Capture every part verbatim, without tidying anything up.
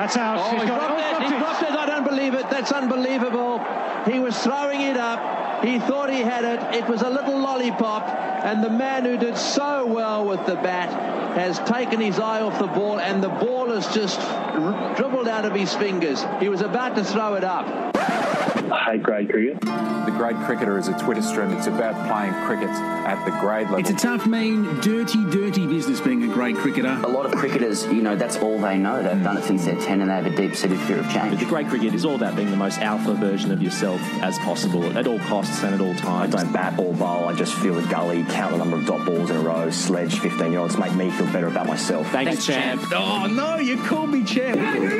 That's out. Oh, he's dropped it. He's dropped it. I don't believe it. That's unbelievable. He was throwing it up. He thought he had it. It was a little lollipop. And the man who did so well with the bat has taken his eye off the ball, and the ball has just dribbled out of his fingers. He was about to throw it up. I hate grade cricket. The Grade Cricketer is a Twitter stream. It's about playing cricket at the grade level. It's a tough, mean, dirty, dirty business being a grade cricketer. A lot of cricketers, you know, that's all they know. They've done it since they're ten and they have a deep-seated fear of change. But the grade cricket is all about being the most alpha version of yourself as possible at all costs and at all times. I don't bat or bowl. I just feel the gully, count the number of dot balls in a row, sledge fifteen-year-olds, make me feel better about myself. Thanks, Thanks champ. champ. Oh, no, you called me champ.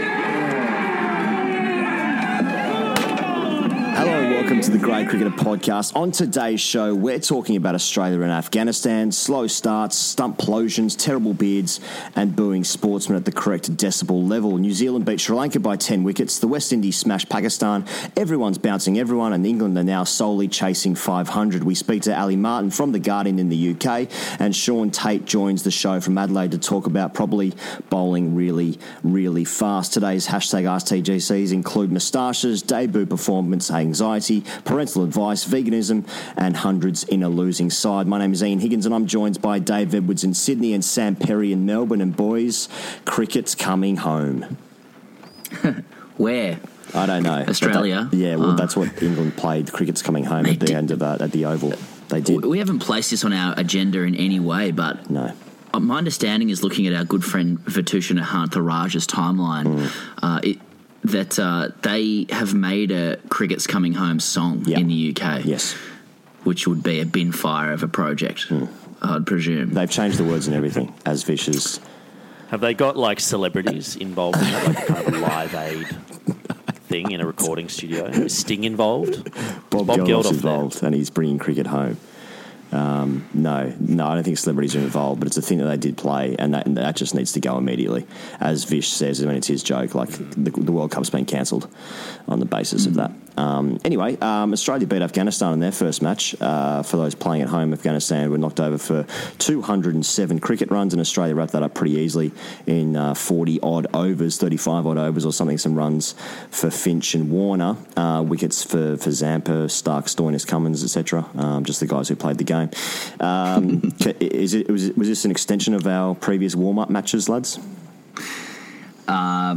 Hello and welcome to the Grade Cricketer Podcast. On today's show, we're talking about Australia and Afghanistan, slow starts, stumplosions, terrible beards, and booing sportsmen at the correct decibel level. New Zealand beat Sri Lanka by ten wickets. The West Indies smashed Pakistan. Everyone's bouncing everyone, and England are now solely chasing five hundred. We speak to Ali Martin from The Guardian in the U K, and Sean Tate joins the show from Adelaide to talk about probably bowling really, really fast. Today's hashtag Ask T G Cs include moustaches, debut performance, anxiety, parental advice, veganism, and hundreds in a losing side. My name is Ian Higgins, and I'm joined by Dave Edwards in Sydney and Sam Perry in Melbourne. And boys, cricket's coming home. Where? I don't know. Australia? That, yeah, well, oh. that's what England played. Cricket's coming home Mate, at the did, end of uh, at the Oval. They did. We haven't placed this on our agenda in any way, but no. My understanding is, looking at our good friend Vithushan Ehantharaj's timeline, mm. uh, it, that uh, they have made a Cricket's Coming Home song yep. in the U K. Yes. Which would be a bin fire of a project, mm. I'd presume. They've changed the words and everything, as Vicious. Have they got, like, celebrities involved in it, like kind of a Live Aid thing in a recording studio? Is Sting involved? Bob, Bob Geldof's Geldof involved, there? And he's bringing cricket home. Um, no, no, I don't think celebrities are involved, but it's a thing that they did play, and that, and that just needs to go immediately. As Vish says, I mean, it's his joke, like the, the World Cup's been cancelled on the basis mm. of that. Um, anyway, um, Australia beat Afghanistan in their first match. Uh, for those playing at home, Afghanistan were knocked over for two hundred seven cricket runs, and Australia wrapped that up pretty easily in uh, forty-odd overs, thirty-five-odd overs or something, some runs for Finch and Warner, uh, wickets for, for Zampa, Stark, Stoinis, Cummins, et cetera, um, just the guys who played the game. Um, is it, was, it, was this an extension of our previous warm-up matches, lads? Uh,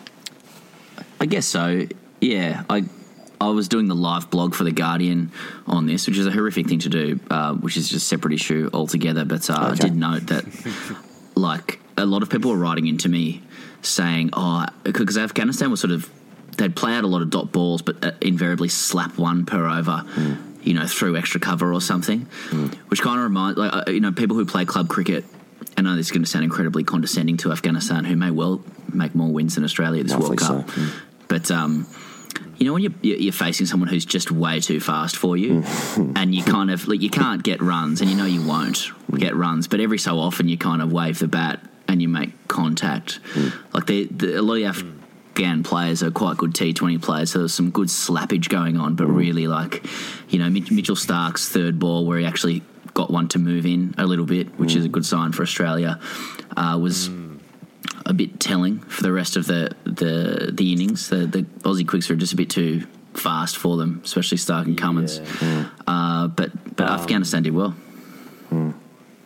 I guess so, yeah. I... I was doing the live blog for The Guardian on this, which is a horrific thing to do, uh, which is just a separate issue altogether. But uh, okay. I did note that, like, a lot of people were writing into me saying, oh, because Afghanistan was sort of, they'd play out a lot of dot balls, but uh, invariably slap one per over, mm. you know, through extra cover or something, mm. which kind of reminds, like, uh, you know, people who play club cricket, I know this is going to sound incredibly condescending to Afghanistan, who may well make more wins than Australia this Roughly World Cup. So. Mm. But, um... you know, when you're, you're facing someone who's just way too fast for you and you kind of, like, you can't get runs, and you know you won't get runs, but every so often you kind of wave the bat and you make contact. Mm. Like, the, the, a lot of the Afghan players are quite good T twenty players, so there's some good slappage going on, but really, like, you know, Mitchell Stark's third ball, where he actually got one to move in a little bit, which mm. is a good sign for Australia, uh, was... Mm. a bit telling for the rest of the the, the innings. The, the Aussie quicks are just a bit too fast for them, especially Stark and Cummins. Yeah. Uh, but but um, Afghanistan did well. Mm.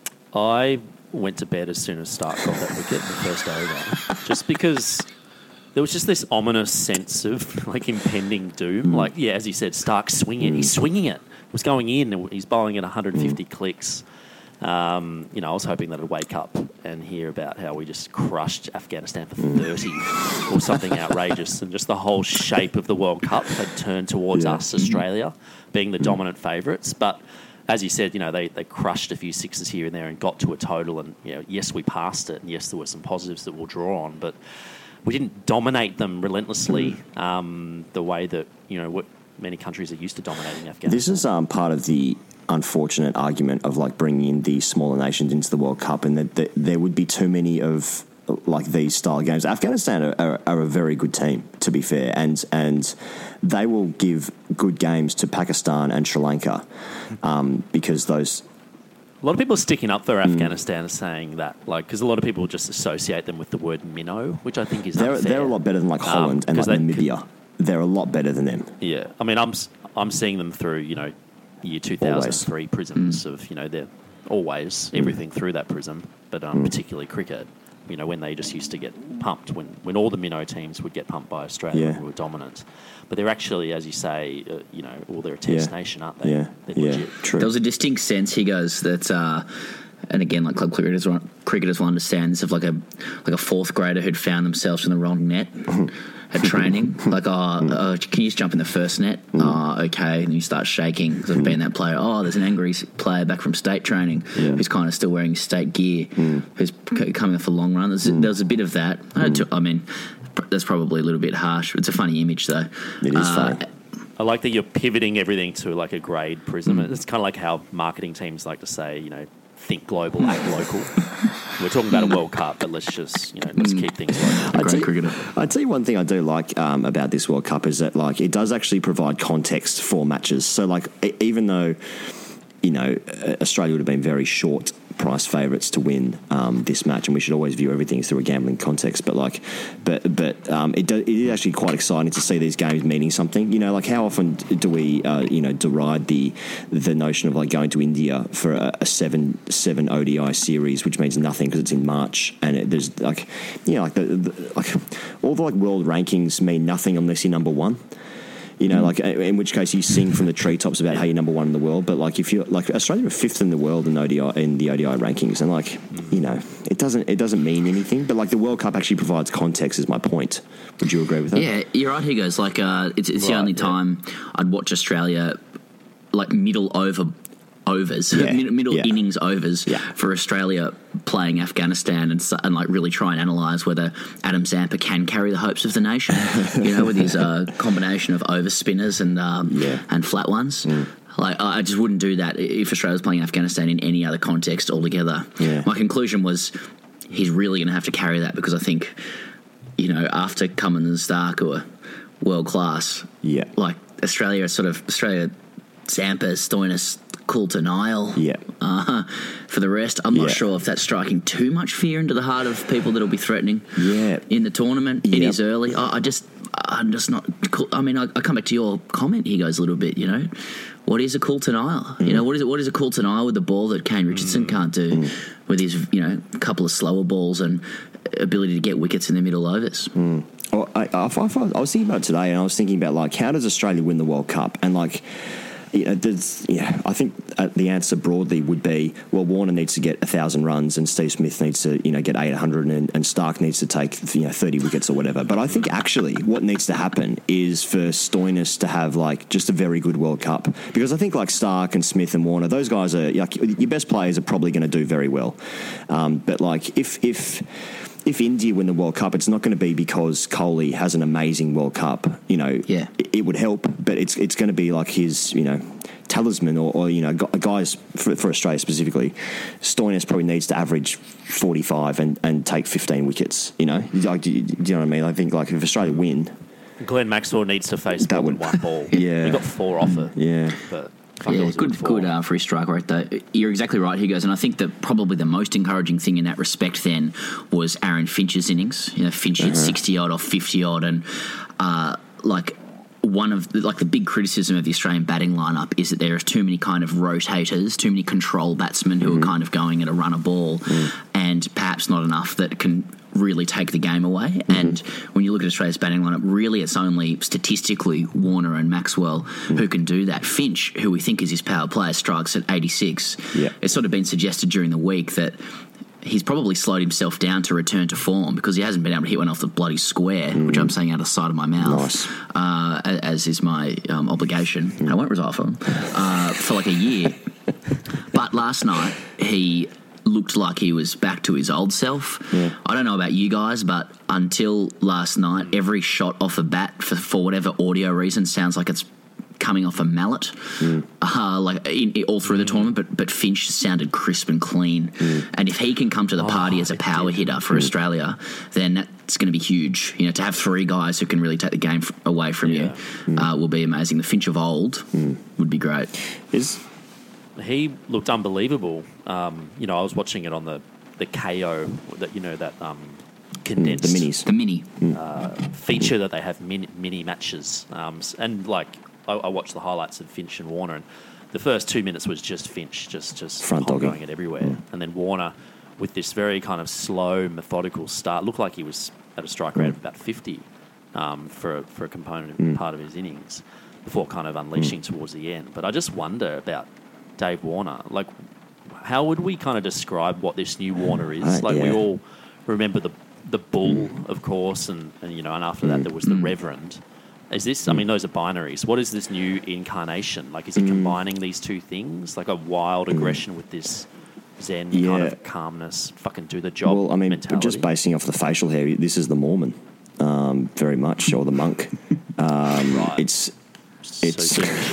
I went to bed as soon as Stark got that wicket in the first over, just because there was just this ominous sense of, like, impending doom. Mm. Like, yeah, as you said, Stark swinging. Mm. He's swinging it. It was going in, and he's bowling at one hundred fifty mm. clicks. Um, you know, I was hoping that I'd wake up and hear about how we just crushed Afghanistan for thirty or something outrageous, and just the whole shape of the World Cup had turned towards yeah. us, Australia, being the dominant favourites. But as you said, you know, they, they crushed a few sixes here and there and got to a total, and, you know, yes, we passed it, and yes, there were some positives that we'll draw on, but we didn't dominate them relentlessly um, the way that, you know, what many countries are used to dominating Afghanistan. This is um, part of the unfortunate argument of, like, bringing in the smaller nations into the World Cup, and that, that there would be too many of, like, these style games. Afghanistan are, are, are a very good team, to be fair, and and they will give good games to Pakistan and Sri Lanka um, because those A lot of people are sticking up for Mm. Afghanistan and saying that, like, because a lot of people just associate them with the word minnow, which I think is They're, unfair. they're a lot better than like Um, Holland and like 'cause they- Namibia. They're a lot better than them. Yeah, I mean, I'm s- I'm seeing them through, you know, year two thousand three prisms of, you know, they're always everything through that prism, but um, particularly cricket. You know, when they just used to get pumped, when, when all the minnow teams would get pumped by Australia Yeah. when we were dominant. But they're actually, as you say, uh, you know, well, they're a test Yeah. nation, aren't they? Yeah, They're yeah, legit. true. There was a distinct sense, he goes, that, uh, and again, like club cricketers, will- cricketers will understand this, of like a like a fourth grader who'd found themselves in the wrong net at training. Like, oh, uh, can you just jump in the first net? Oh, okay. And you start shaking because I've been that player. Oh, there's an angry s- player back from state training Yeah. who's kind of still wearing his state gear, who's c- coming off a long run. There's, there was a bit of that. I, had to, I mean, pr- that's probably a little bit harsh. It's a funny image, though. It is Uh, funny. I like that you're pivoting everything to like a grade prism. Mm. It's kind of like how marketing teams like to say, you know, think global, act local. We're talking about a World Cup, but let's just, you know, let's keep things local. A great tell, cricketer. I tell you one thing I do like um, about this World Cup is that like it does actually provide context for matches. So like e- even though you know uh, Australia would have been very short price favourites to win um, this match, and we should always view everything through a gambling context. But like, but but um, it, do, it is actually quite exciting to see these games meaning something. You know, like how often do we uh, you know deride the the notion of like going to India for a, a seven seven O D I series, which means nothing because it's in March, and it, there's like you know like the, the like all the like world rankings mean nothing unless you're number one. You know, like in which case you sing from the treetops about how you're number one in the world. But like if you're like Australia are fifth in the world in O D I in the O D I rankings, and like you know, it doesn't it doesn't mean anything. But like the World Cup actually provides context. Is my point. Would you agree with that? Yeah, you're right, Hugo's. Like, uh, it's, it's the Right, only yeah. time I'd watch Australia, like, middle over overs, Yeah, mid- middle yeah. innings overs Yeah. for Australia playing Afghanistan and, su- and like really try and analyse whether Adam Zampa can carry the hopes of the nation. You know, with his uh, combination of over spinners and um, Yeah. and flat ones. Like, I I just wouldn't do that if Australia was playing Afghanistan in any other context altogether. Yeah. My conclusion was he's really going to have to carry that because I think, you know, after Cummins and Stark who are world class, Yeah. like Australia is sort of Australia, Zampa, Stoinis, Coulter, Nile. Yeah. Uh, for the rest, I'm not Yeah. sure if that's striking too much fear into the heart of people that'll be threatening. Yeah. In the tournament, it Yep. is early. I, I just, I'm just not. Cool. I mean, I, I come back to your comment. He goes a little bit. You know, what is a Coulter Nile? You know, what is it? What is a Coulter Nile with the ball that Kane Richardson can't do with his, you know, couple of slower balls and ability to get wickets in the middle overs. Well, I, I, I, I was thinking about it today, and I was thinking about like how does Australia win the World Cup, and like. You know, there's, yeah, I think uh, the answer broadly would be, well, Warner needs to get a thousand runs, and Steve Smith needs to, you know, get eight hundred, and, and Stark needs to take, you know, thirty wickets or whatever. But I think actually what needs to happen is for Stoinis to have like just a very good World Cup, because I think like Stark and Smith and Warner, those guys are like your best players are probably going to do very well. Um, but like if if. If India win the World Cup, it's not going to be because Kohli has an amazing World Cup. You know, Yeah. it, it would help, but it's it's going to be like his, you know, talisman or, or you know, gu- guys for, for Australia specifically. Stoinis probably needs to average forty-five and, and take fifteen wickets. You know, like, do, you, do you know what I mean? I think like if Australia win, Glenn Maxwell needs to face That more than would- one ball. Yeah. He got four off it. yeah, But fuck, it Yeah, was a good, four. good uh, free strike rate though. You're exactly right, Hugo. And I think that probably the most encouraging thing in that respect then was Aaron Finch's innings. You know, Finch hit sixty odd off fifty odd, and uh, like one of the, like the big criticism of the Australian batting lineup is that there are too many kind of rotators, too many control batsmen who are kind of going at a run a ball, and perhaps not enough that can really take the game away. Mm-hmm. And when you look at Australia's batting lineup, really it's only statistically Warner and Maxwell mm. who can do that. Finch, who we think is his power player, strikes at eighty-six. Yeah. It's sort of been suggested during the week that he's probably slowed himself down to return to form because he hasn't been able to hit one off the bloody square, mm. which I'm saying out of the side of my mouth, nice. uh, as is my um, obligation. Mm. And I won't resign for him uh, for like a year. But last night he looked like he was back to his old self. Yeah. I don't know about you guys, but until last night, every shot off a bat, for, for whatever audio reason, sounds like it's coming off a mallet, mm. uh, like in, in, all through mm. the tournament. But but Finch sounded crisp and clean, mm. and if he can come to the party oh, as a power hitter for mm. Australia, then that's going to be huge. You know, to have three guys who can really take the game f- away from yeah. you mm. uh, will be amazing. The Finch of old mm. would be great. Is he looked unbelievable. Um, you know, I was watching it on the, the K O, that you know, that um, condensed... Mm, the minis. The mini. Uh, feature that they have mini, mini matches. Um, and, like, I, I watched the highlights of Finch and Warner, and the first two minutes was just Finch, just, just Front dogging. going it everywhere. Mm. And then Warner, with this very kind of slow, methodical start, looked like he was at a strike rate mm. of about fifty um, for, for a component mm. part of his innings before kind of unleashing mm. towards the end. But I just wonder about Dave Warner. Like, how would we kind of describe what this new Warner is? Uh, like, yeah. we all remember the the Bull, of course, and, and you know, and after that there was the Reverend. Is this? I mean, those are binaries. What is this new incarnation? Like, is he combining these two things, like a wild aggression with this zen Yeah. kind of calmness, fucking do the job? Well, I mean, mentality? just basing off the facial hair, this is the Mormon, um, very much, or the monk. Um, Right. It's it's So it's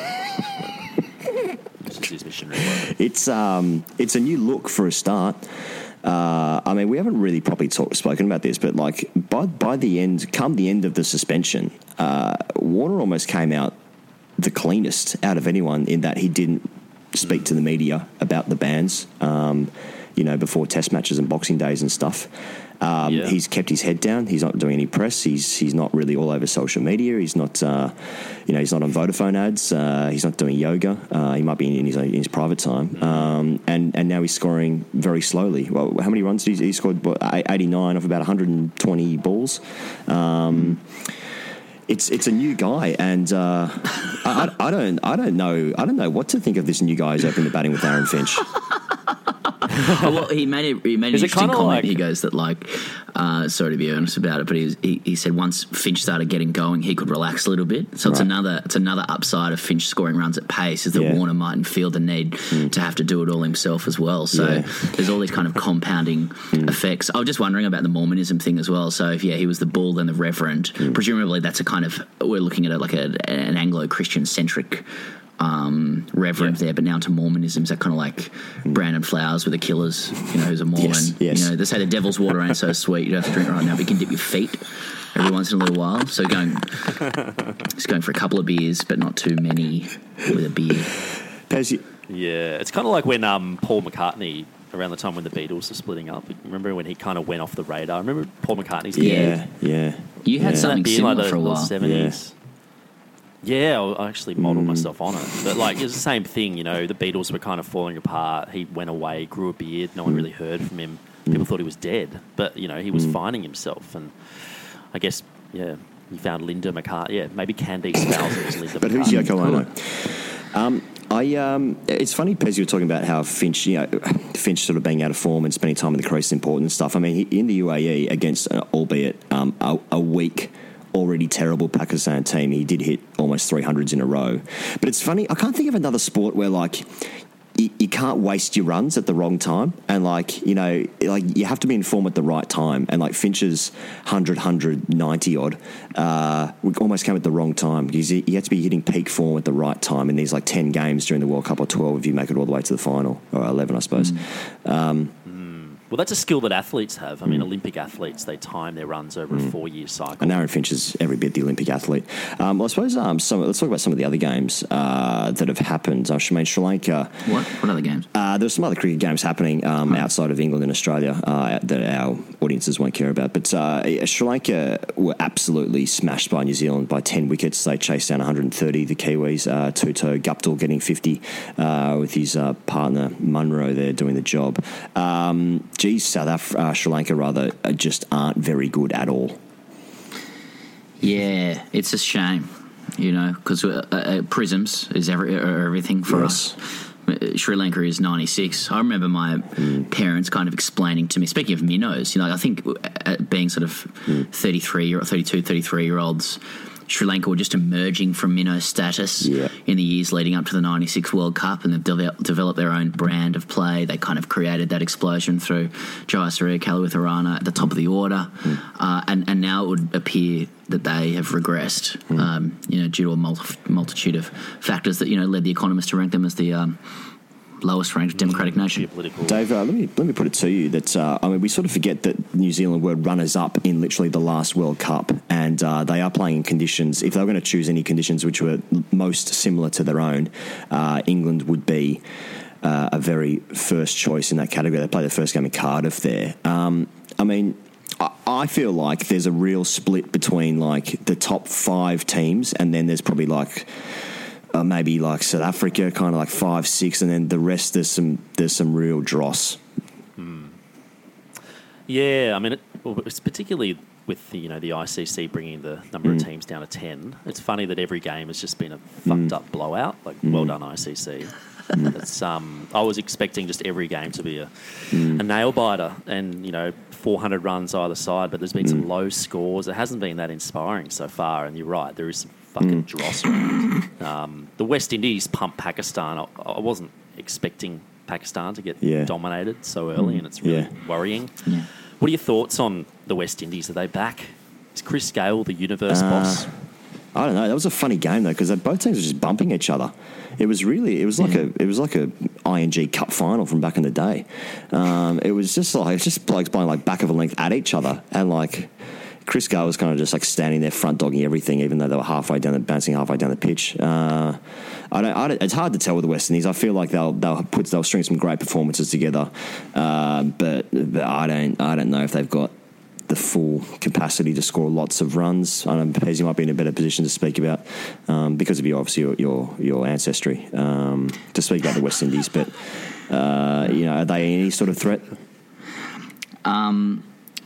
this is his missionary work. it's um, it's a new look for a start. Uh, I mean, we haven't really properly talk, spoken about this, but like by by the end, come the end of the suspension, uh, Warner almost came out the cleanest out of anyone in that he didn't speak to the media about the bans, um, you know, before test matches and Boxing Days and stuff. Um, Yeah. He's kept his head down. He's not doing any press. He's he's not really all over social media. He's not, uh, you know, he's not on Vodafone ads. Uh, he's not doing yoga. Uh, he might be in his in his private time. Mm. Um, and and now he's scoring very slowly. Well, how many runs did he, he scored? What, eighty-nine off about one hundred twenty balls. Um, It's it's a new guy, and uh, I, I, I don't I don't know I don't know what to think of this new guy who's opening the batting with Aaron Finch. Well, he made it. He made an Is it interesting kinda comment. like- He goes that, like, uh, sorry to be earnest about it, but he, was, he he said once Finch started getting going, he could relax a little bit. So it's Right. another it's another upside of Finch scoring runs at pace is that Yeah. Warner mightn't feel the need to have to do it all himself as well. So Yeah. there's all these kind of compounding effects. I was just wondering about the Mormonism thing as well. So if yeah, he was the bull, then the reverend. Presumably that's a kind of we're looking at it like a, an Anglo-Christian centric. Um, reverend Yeah. there, but now to Mormonism. Is that kind of like Brandon Flowers with the Killers, you know, who's a Mormon? Yes, yes. You know, they say the devil's water ain't so sweet, you don't have to drink it right now, but you can dip your feet every once in a little while. So going, just going for a couple of beers, but not too many with a beer. Pez, you- Yeah, it's kind of like when um, Paul McCartney, around the time when the Beatles were splitting up, remember when he kind of went off the radar? Remember Paul McCartney's yeah, yeah. You had Yeah. something beard similar like for a the while. seventies. Yeah, I actually modelled myself on it. But, like, it's the same thing, you know, the Beatles were kind of falling apart. He went away, grew a beard. No one really heard from him. People thought he was dead. But, you know, he was finding himself. And I guess, yeah, he found Linda McCartney. Yeah, maybe Candice Spouser was Linda But McCartney. who's Yoko Ono? Um, I um, it's funny, Pez, you were talking about how Finch, you know, Finch sort of being out of form and spending time in the crease is important and stuff. I mean, he, in the U A E against, uh, albeit um, a, a weak, already terrible Pakistan team, he did hit almost three hundreds in a row. But it's funny, I can't think of another sport where, like, you, you can't waste your runs at the wrong time. And, like, you know, like you have to be in form at the right time. And, like, Finch's one hundred, one hundred ninety odd uh, almost came at the wrong time because he, he had to be hitting peak form at the right time in these, like, ten games during the World Cup or twelve if you make it all the way to the final, or eleven, I suppose. Mm. Um, Well, that's a skill that athletes have. I mean, Olympic athletes, they time their runs over a four-year cycle. And Aaron Finch is every bit the Olympic athlete. Um, well, I suppose um, some, let's talk about some of the other games uh, that have happened. Uh, I mean, Sri Lanka. What? What other games? Uh, there's some other cricket games happening um, outside of England and Australia uh, that our audiences won't care about. But uh, Sri Lanka were absolutely smashed by New Zealand by ten wickets. They chased down one hundred thirty, the Kiwis. Uh, Tuto Guptill getting fifty uh, with his uh, partner Munro there doing the job. Um, geez, South Af- uh, Sri Lanka rather uh, just aren't very good at all. Yeah, it's a shame, you know, because uh, uh, Prisms is every, uh, everything for Yes. us. Sri Lanka is ninety-six. I remember my mm. parents kind of explaining to me, speaking of minnows, you know, I think uh, being sort of mm. thirty-three or thirty-two, thirty-three year olds, Sri Lanka were just emerging from minnow status yeah. in the years leading up to the ninety-six World Cup, and they've de- developed their own brand of play. They kind of created that explosion through Jayasuriya, Kalawitharana at the top of the order, mm. uh, and, and now it would appear that they have regressed, mm. um, you know, due to a multi- multitude of factors that, you know, led The Economist to rank them as the um, lowest ranked democratic nation. Geopolitical. Dave, uh, let me let me put it to you that uh, I mean we sort of forget that New Zealand were runners up in literally the last World Cup, and uh, they are playing in conditions. If they were going to choose any conditions which were most similar to their own, uh, England would be uh, a very first choice in that category. They played their first game in Cardiff there. Um, I mean. I feel like there's a real split between like the top five teams, and then there's probably like uh, maybe like South Africa, kind of like five, six, and then the rest there's some there's some real dross. Hmm. Yeah, I mean, it, it's particularly with the, you know the I C C bringing the number mm. of teams down to ten. It's funny that every game has just been a fucked mm. up blowout. Like, mm. well done I C C. It's, um, I was expecting just every game to be a, mm. a nail biter, and you know four hundred runs either side. But there's been mm. some low scores. It hasn't been that inspiring so far. And you're right, there is some fucking mm. dross around. Um, the West Indies pumped Pakistan. I, I wasn't expecting Pakistan to get yeah. dominated so early, mm. and it's really yeah. worrying. Yeah. What are your thoughts on the West Indies? Are they back? Is Chris Gale the universe uh, boss? I don't know. That was a funny game though, because both teams were just bumping each other. It was really, it was like yeah. a, it was like a I N G Cup final from back in the day. Um, it was just like, it's just blokes playing like back of a length at each other, and like Chris Gale was kind of just like standing there front dogging everything, even though they were halfway down the bouncing halfway down the pitch. Uh, I don't, I don't. It's hard to tell with the West Indies. I feel like they'll they'll put they'll string some great performances together, uh, but, but I don't I don't know if they've got the full capacity to score lots of runs. I don't know, Pez, you might be in a better position to speak about um, because of your obviously your your, your ancestry um, to speak about the West Indies. But uh, you know, are they any sort of threat? Um,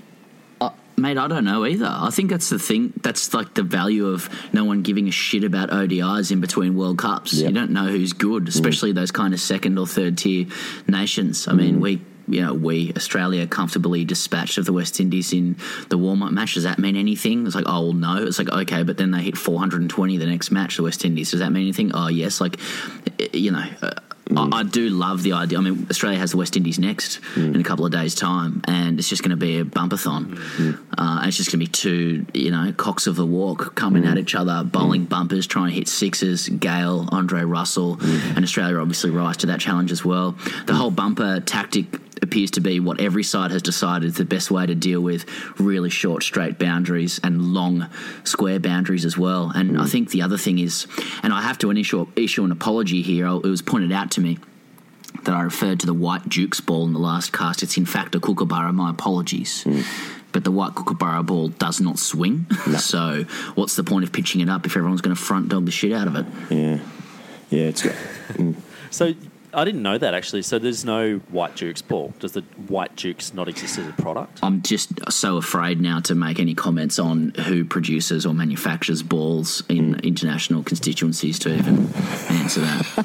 uh, mate, I don't know either. I think that's the thing. That's like the value of no one giving a shit about O D Is in between World Cups. Yep. You don't know who's good, especially mm. those kind of second or third tier nations. I mm. mean, we. You know, we, Australia, comfortably dispatched of the West Indies in the warm-up match. Does that mean anything? It's like, oh, well, no. It's like, okay, but then they hit four hundred twenty the next match, the West Indies. Does that mean anything? Oh, yes. Like, you know, uh, mm. I, I do love the idea. I mean, Australia has the West Indies next mm. in a couple of days' time, and it's just going to be a bumpathon. Mm. Uh, and it's just going to be two, you know, cocks of the walk coming mm. at each other, bowling mm. bumpers, trying to hit sixes. Gale, Andre Russell, mm. and Australia obviously rise to that challenge as well. The whole bumper tactic appears to be what every side has decided is the best way to deal with really short, straight boundaries and long, square boundaries as well. And mm. I think the other thing is, and I have to issue, issue an apology here, it was pointed out to me that I referred to the white Dukes ball in the last cast. It's in fact a kookaburra. My apologies. Mm. But the white kookaburra ball does not swing. No. So what's the point of pitching it up if everyone's going to front dog the shit out of it? Yeah. Yeah, it's good. Mm. So I didn't know that, actually. So there's no White Dukes ball. Does the White Dukes not exist as a product? I'm just so afraid now to make any comments on who produces or manufactures balls in mm. international constituencies to even answer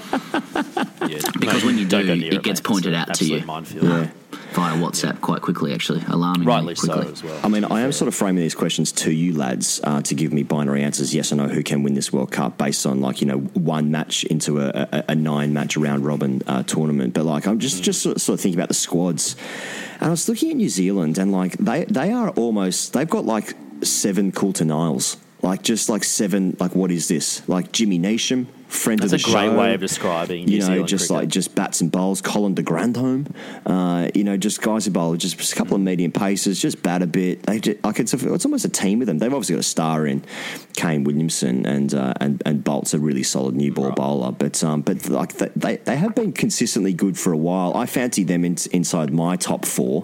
that. Yeah, because mate, when you do, it, it gets mate. pointed it's out to you. Minefield. Yeah. Via WhatsApp yeah. quite quickly, actually. Alarmingly Rightly quickly. so as well. I mean, I am sort of framing these questions to you lads uh, to give me binary answers, yes or no, who can win this World Cup based on, like, you know, one match into a, a, a nine-match round-robin uh, tournament. But, like, I'm just, mm. just sort of, sort of thinking about the squads. And I was looking at New Zealand, and, like, they, they are almost... They've got, like, seven Coulter Niles. Like, just, like, seven... Like, what is this? Like, Jimmy Neesham, friend That's of the show. That's a great way of describing New You know, Zealand just cricket. like just bats and bowls. Colin de Grandhomme, uh, you know, just guys who bowl just a couple of medium paces, just bat a bit. They just, like it's, a, it's almost a team with them. They've obviously got a star in Kane Williamson, and uh, and and Bolt's a really solid new ball right. bowler. But um, but like they they have been consistently good for a while. I fancy them in, inside my top four,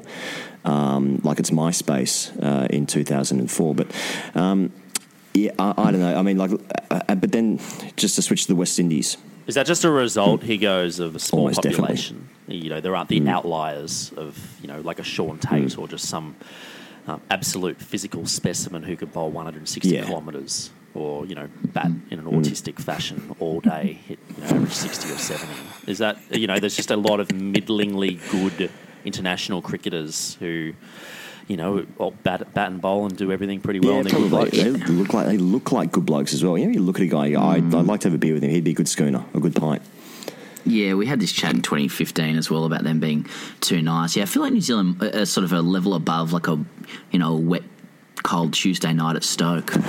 um, like it's MySpace uh, in two thousand four. But um, yeah, I, I don't know. I mean, like, uh, but then just to switch to the West Indies. Is that just a result, he goes, of a small Almost population? Definitely. You know, there aren't the mm. outliers of, you know, like a Sean Tate mm. or just some um, absolute physical specimen who could bowl one hundred sixty yeah. kilometres or, you know, bat in an autistic mm. fashion all day, hit, you know, average sixty or seventy. Is that, you know, there's just a lot of middlingly good international cricketers who... You know, bat, bat and bowl and do everything pretty well. Yeah, and probably. Good They look like they look like good blokes as well. You know, you look at a guy, you go, I'd, I'd like to have a beer with him. He'd be a good schooner, a good pint. Yeah, we had this chat in twenty fifteen as well about them being too nice. Yeah, I feel like New Zealand are sort of a level above, like a, you know, wet, cold Tuesday night at Stoke. Just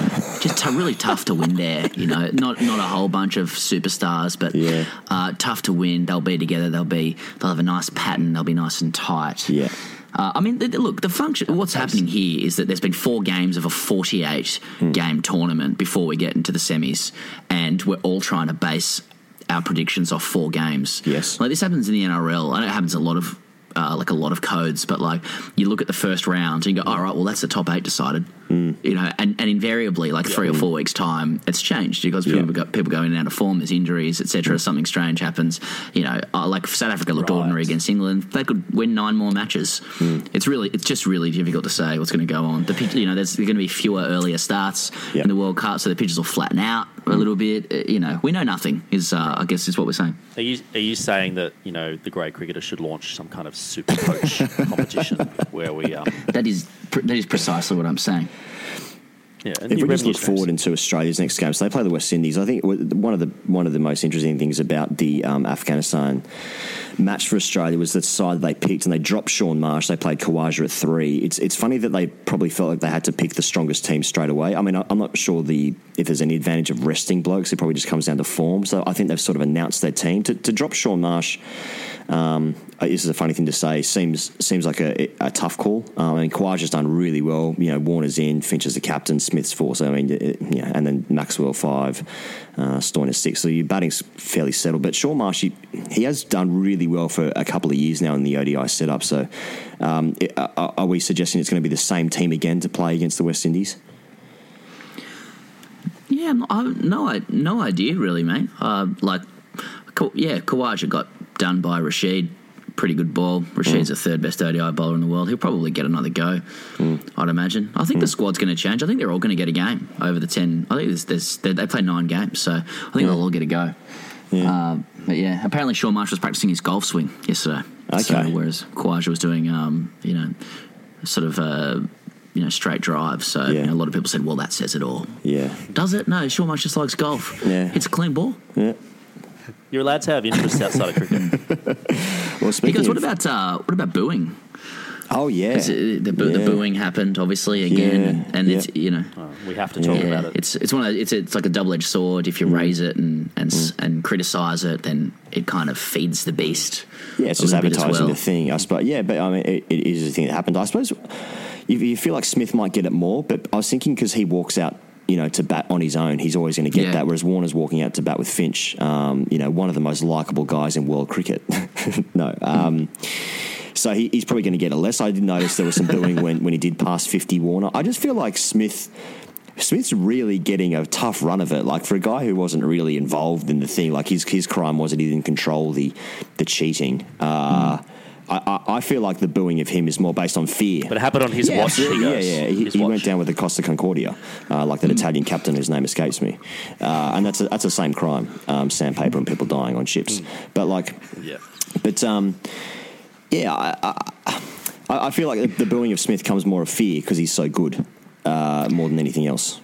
just t- really tough to win there. You know, not not a whole bunch of superstars, but Yeah. uh, tough to win. They'll be together. They'll be they'll have a nice pattern. They'll be nice and tight. Yeah. Uh, I mean, th- th- look, the function. What's happening here is that there's been four games of a forty-eight game tournament before we get into the semis, and we're all trying to base our predictions off four games. Yes. Like this happens in the N R L. I know it happens a lot of. Uh, like a lot of codes, but like you look at the first round and you go, all right, well, that's the top eight decided, mm. you know, and, and invariably, like yeah. three or four weeks' time, it's changed because people yeah. go, people go in and out of form, there's injuries, et cetera. Mm. Something strange happens, you know. Uh, like South Africa looked right. ordinary against England, they could win nine more matches. Mm. It's really, it's just really difficult to say what's going to go on. The pitch, you know, there's going to be fewer earlier starts yep. in the World Cup, so the pitches will flatten out mm. a little bit. Uh, you know, we know nothing. Is uh, I guess is what we're saying. Are you are you saying that you know the grade cricketer should launch some kind of super coach competition where we um, that is that is precisely what I'm saying. Yeah, if we just look forward into Australia's next game, so they play the West Indies. I think one of the one of the most interesting things about the um, Afghanistan match for Australia was the side they picked, and they dropped Sean Marsh. They played Khawaja at three. It's it's funny that they probably felt like they had to pick the strongest team straight away. I mean, I'm not sure the if there's any advantage of resting blokes. It probably just comes down to form. So I think they've sort of announced their team to, to drop Sean Marsh. Um, this is a funny thing to say. Seems seems like a, a tough call. Um, I mean, Khawaja's done really well. You know, Warner's in, Finch is the captain, Smith's four. So I mean, it, yeah, and then Maxwell five, uh, Stoinis six. So your batting's fairly settled. But Sean Marsh, he, he has done really well for a couple of years now in the O D I setup. So um, it, are, are we suggesting it's going to be the same team again to play against the West Indies? Yeah, I've no, no idea really, mate. Uh, like, yeah, Khawaja got done by Rashid. Pretty good ball. Rashid's mm. the third best O D I bowler in the world. He'll probably get another go, mm. I'd imagine. I think mm. the squad's going to change. I think they're all going to get a game over the ten. I think there's, there's, they play nine games, so I think yeah. they'll all get a go. Yeah. Uh, but yeah, apparently Sean Marsh was practicing his golf swing yesterday. Okay. So, whereas Khawaja was doing, um, you know, sort of, uh, you know, straight drive. So yeah. you know, a lot of people said, well, that says it all. Yeah. Does it? No, Sean Marsh just likes golf. Yeah. It's a clean ball. Yeah. You're allowed to have interests outside of cricket. Well, speaking because what of, about uh, what about booing? Oh yeah, the, the, yeah. the booing happened obviously again, yeah. and, and yeah. it's you know oh, we have to talk yeah. about it. It's it's one of it's it's like a double edged sword. If you mm. raise it and and mm. and criticize it, then it kind of feeds the beast. Yeah, it's just advertising well. the thing, I suppose. Yeah, but I mean, it, it is a thing that happened. I suppose you, you feel like Smith might get it more, but I was thinking because he walks out, you know, to bat on his own, he's always going to get yeah. that, whereas Warner's walking out to bat with Finch, um, you know, one of the most likeable guys in world cricket. no. Um, so he, he's probably going to get it less. I did notice there was some booing when, when he did pass fifty Warner. I just feel like Smith... Smith's really getting a tough run of it. Like, for a guy who wasn't really involved in the thing, like his his crime was that he didn't control the, the cheating. Uh, mm. I, I feel like the booing of him is more based on fear. But it happened on his yeah, watch. He yeah, yeah. He, he went down with the Costa Concordia, uh, like that mm. Italian captain whose name escapes me. Uh, and that's a, that's the same crime, um, sandpaper and people dying on ships. Mm. But, like... Yeah. But, um, yeah, I, I, I feel like the booing of Smith comes more of fear because he's so good, uh, more than anything else.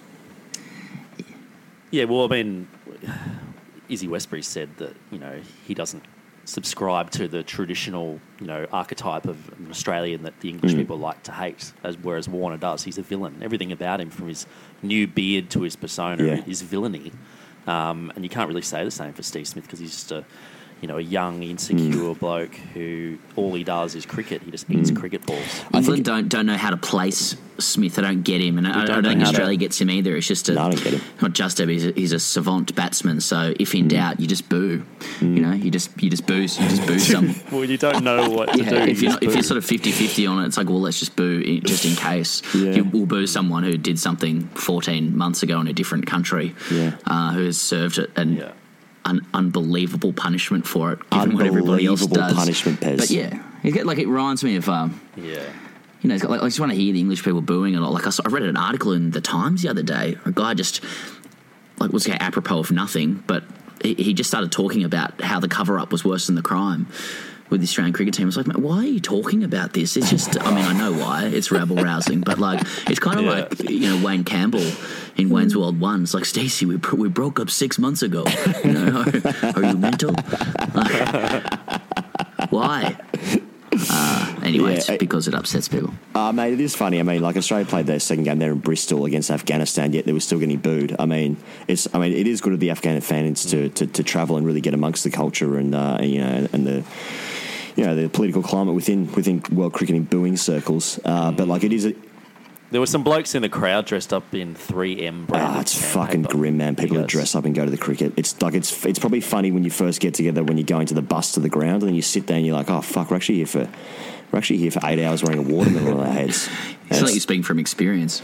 Yeah, well, I mean, Izzy Westbury said that, you know, he doesn't subscribe to the traditional, you know, archetype of an Australian that the English mm. people like to hate, as whereas Warner does. He's a villain. Everything about him, from his new beard to his persona, yeah. is villainy. Um, and you can't really say the same for Steve Smith because he's just a, you know, a young, insecure mm. bloke who all he does is cricket. He just eats mm. cricket balls. England don't don't know how to place Smith. I don't get him, and I, I don't think Australia to. gets him either. It's just a, no, I don't get him. Not just a he's, a he's a savant batsman. So if in mm. doubt, you just boo. Mm. You know, you just you just boo. You just boo some. Well, you don't know what to yeah, do. If you're not, if you're sort of fifty-fifty on it, it's like, well, let's just boo just in case. Yeah. You will boo someone who did something fourteen months ago in a different country, yeah. uh, who has served it and. Yeah. An unbelievable punishment for it, given what everybody else does. punishment, Pez. But yeah, he's got, like, it reminds me of, um, yeah, you know, it's got, like, I just want to hear the English people booing a lot. Like I, saw, I read an article in the Times the other day. A guy just like was apropos of nothing, but he, he just started talking about how the cover up was worse than the crime with the Australian cricket team. I was like, mate, why are you talking about this? It's just, I mean, I know why. It's rabble rousing, but like, it's kind of yeah. like, you know, Wayne Campbell in Wayne's World One. It's like, Stacey, we we broke up six months ago. You know, are, are you mental? Like, why? Uh, anyway. Anyway, Yeah, it's it- because it upsets people. Uh, mate, it is funny. I mean, like Australia played their second game there in Bristol against Afghanistan, yet they were still getting booed. I mean, it's. I mean, it is good of the Afghan fans to, to, to travel and really get amongst the culture and uh, you know and the you know the political climate within within world cricketing booing circles. Uh, but like, it is. A, There were some blokes in the crowd dressed up in three M branded Ah, it's sandpaper. fucking grim, man. People who Yes. dress up and go to the cricket. It's like it's it's probably funny when you first get together when you're going to the bus to the ground, and then you sit there and you're like, oh fuck, we're actually here for we're actually here for eight hours wearing a watermelon on our heads. It's like you're speaking from experience.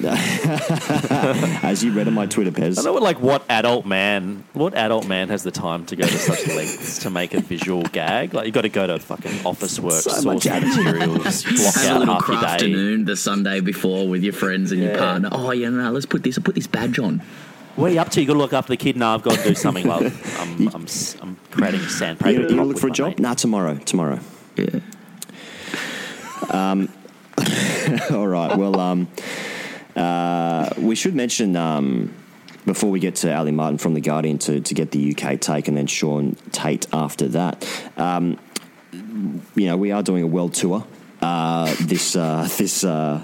As you read on my Twitter, Pez. I don't know what, like what adult man, what adult man has the time to go to such lengths to make a visual gag? Like you got to go to fucking Office Works, So source much materials, block Have a out little half your day. afternoon the Sunday before with your friends and your Yeah. partner. Oh, yeah, no, let's put this, put this badge on. What are you up to? You got to look after the kid. No, I've got to do something. Love. I'm, I'm, s- I'm creating a sandpaper. You, you prop look with for a my job? mate. Nah, tomorrow. Tomorrow. Yeah. All right. Well, um, uh, we should mention um, before we get to Ali Martin from The Guardian to, to get the U K take, and then Sean Tate after that. Um, you know, we are doing a world tour uh, this uh, this uh,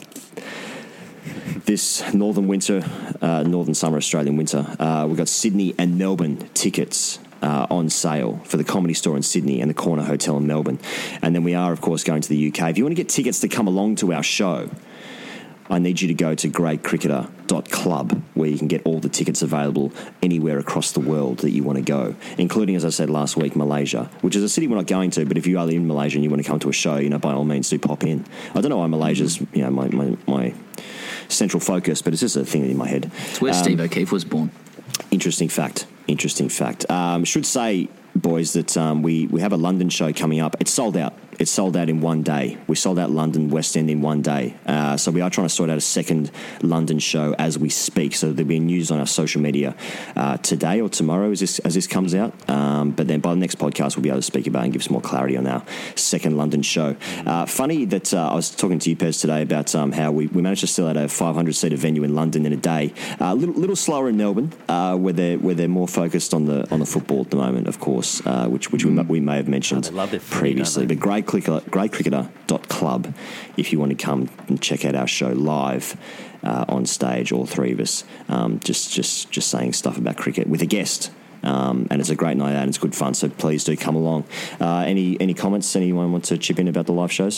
this northern winter, uh, northern summer Australian winter. Uh, we've got Sydney and Melbourne tickets uh, on sale for the Comedy Store in Sydney and the Corner Hotel in Melbourne. And then we are, of course, going to the U K. If you want to get tickets to come along to our show, I need you to go to grade cricketer dot club, where you can get all the tickets available anywhere across the world that you want to go, including, as I said last week, Malaysia, which is a city we're not going to, but if you are in Malaysia and you want to come to a show, you know, by all means, do pop in. I don't know why Malaysia's, you know, my, my, my central focus, but it's just a thing in my head. It's where Um, Steve O'Keefe was born. Interesting fact. Interesting fact. Um, should say, boys, that um, we, we have a London show coming up. It's sold out. It's sold out in one day. We sold out London West End in one day. Uh, so we are trying to sort out a second London show as we speak. So there'll be news on our social media uh, today or tomorrow as this as this comes out. Um, but then by the next podcast, we'll be able to speak about and give some more clarity on our second London show. Uh, funny that uh, I was talking to you, Pez, today about um, how we, we managed to sell out a five hundred seater venue in London in a day. A uh, little, little slower in Melbourne, uh, where they're where they're more focused on the on the football at the moment, of course, uh, which which we, may, we may have mentioned Oh, they love their footy, previously. don't they? But grade cricketer dot club if you want to come and check out our show live uh, on stage, all three of us, um, just just just saying stuff about cricket with a guest. Um, and it's a great night out and it's good fun, so please do come along. Uh, any any comments? Anyone want to chip in about the live shows?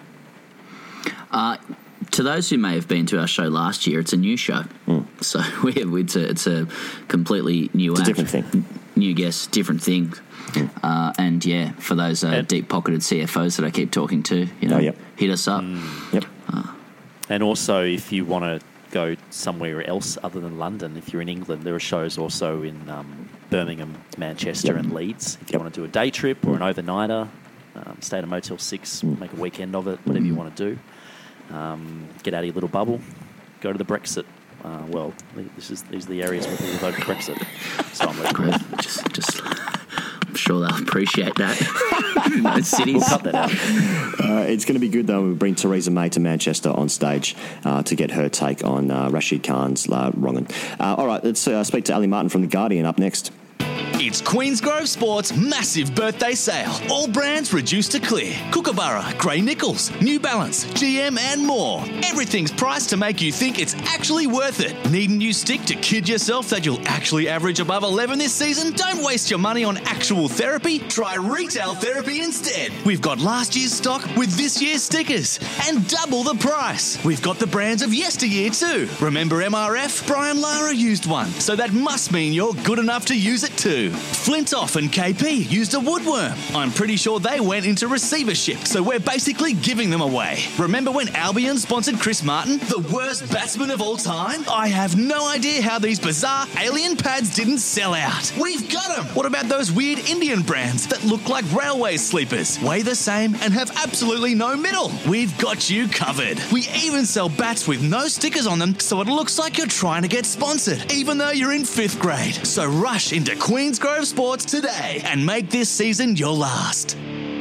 Uh, to those who may have been to our show last year, it's a new show. Mm. So we it's a it's a completely new It's a act, different thing. new guests, different things. Mm. Uh, and yeah, for those uh, And- deep-pocketed C F Os that I keep talking to, you know, Oh, yep. hit us up. Yep. And also, if you want to go somewhere else other than London, if you're in England, there are shows also in um, Birmingham, Manchester, Yep. and Leeds. If you Yep. want to do a day trip or an overnighter, um, stay at a Motel six, make a weekend of it, whatever you want to do. Um, get out of your little bubble, go to the Brexit. Uh, well, this is these are the areas where people vote for Brexit. So I'm like, Great. Just, just, I'm sure they'll appreciate that. Those cities. we'll cut that out. Uh, it's going to be good, though. We'll bring Theresa May to Manchester on stage uh, to get her take on uh, Rashid Khan's uh, wronging. Uh, all right, let's uh, speak to Ali Martin from The Guardian up next. It's Queensgrove Sports' massive birthday sale. All brands reduced to clear. Kookaburra, Grey Nichols, New Balance, G M and more. Everything's priced to make you think it's actually worth it. Need a new stick to kid yourself that you'll actually average above eleven this season? Don't waste your money on actual therapy. Try retail therapy instead. We've got last year's stock with this year's stickers and double the price. We've got the brands of yesteryear too. Remember M R F? Brian Lara used one, so that must mean you're good enough to use it too. Flintoff and K P used a woodworm. I'm pretty sure they went into receivership, so we're basically giving them away. Remember when Albion sponsored Chris Martin, the worst batsman of all time? I have no idea how these bizarre alien pads didn't sell out. We've got them! What about those weird Indian brands that look like railway sleepers, weigh the same and have absolutely no middle? We've got you covered. We even sell bats with no stickers on them, so it looks like you're trying to get sponsored, even though you're in fifth grade. So rush into Queensgrove Sports today and make this season your last.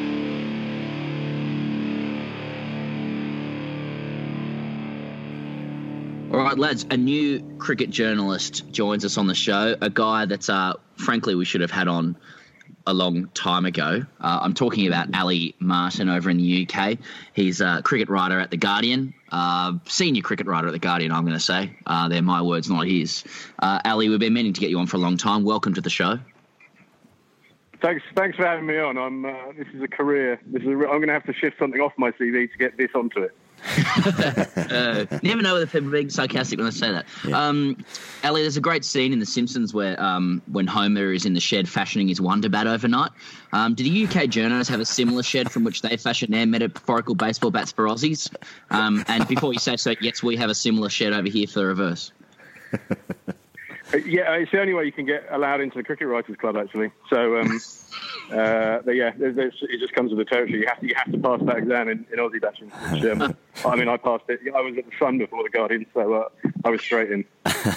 All right, lads, a new cricket journalist joins us on the show, a guy that, uh, frankly, we should have had on a long time ago. Uh, I'm talking about Ali Martin over in the U K. He's a cricket writer at The Guardian, uh, senior cricket writer at The Guardian, I'm going to say. Uh, they're my words, not his. Uh, Ali, we've been meaning to get you on for a long time. Welcome to the show. Thanks, thanks for having me on. I'm. Uh, this is a career. This is. A, I'm going to have to shift something off my C V to get this onto it. uh, never know whether people are being sarcastic when I say that. Yeah. Um, Ali, there's a great scene in The Simpsons where um, when Homer is in the shed fashioning his Wonder Bat overnight. Um, do the U K journos have a similar shed from which they fashion their metaphorical baseball bats for Aussies? Um, and before you say so, yes, we have a similar shed over here for the reverse. Yeah, it's the only way you can get allowed into the Cricket Writers Club, actually. So, um, uh, but yeah, there's, there's, it just comes with the territory. You have to, you have to pass that exam in, in Aussie batting. Which, um, I mean, I passed it. I was at the Sun before the Guardian, so uh, I was straight in.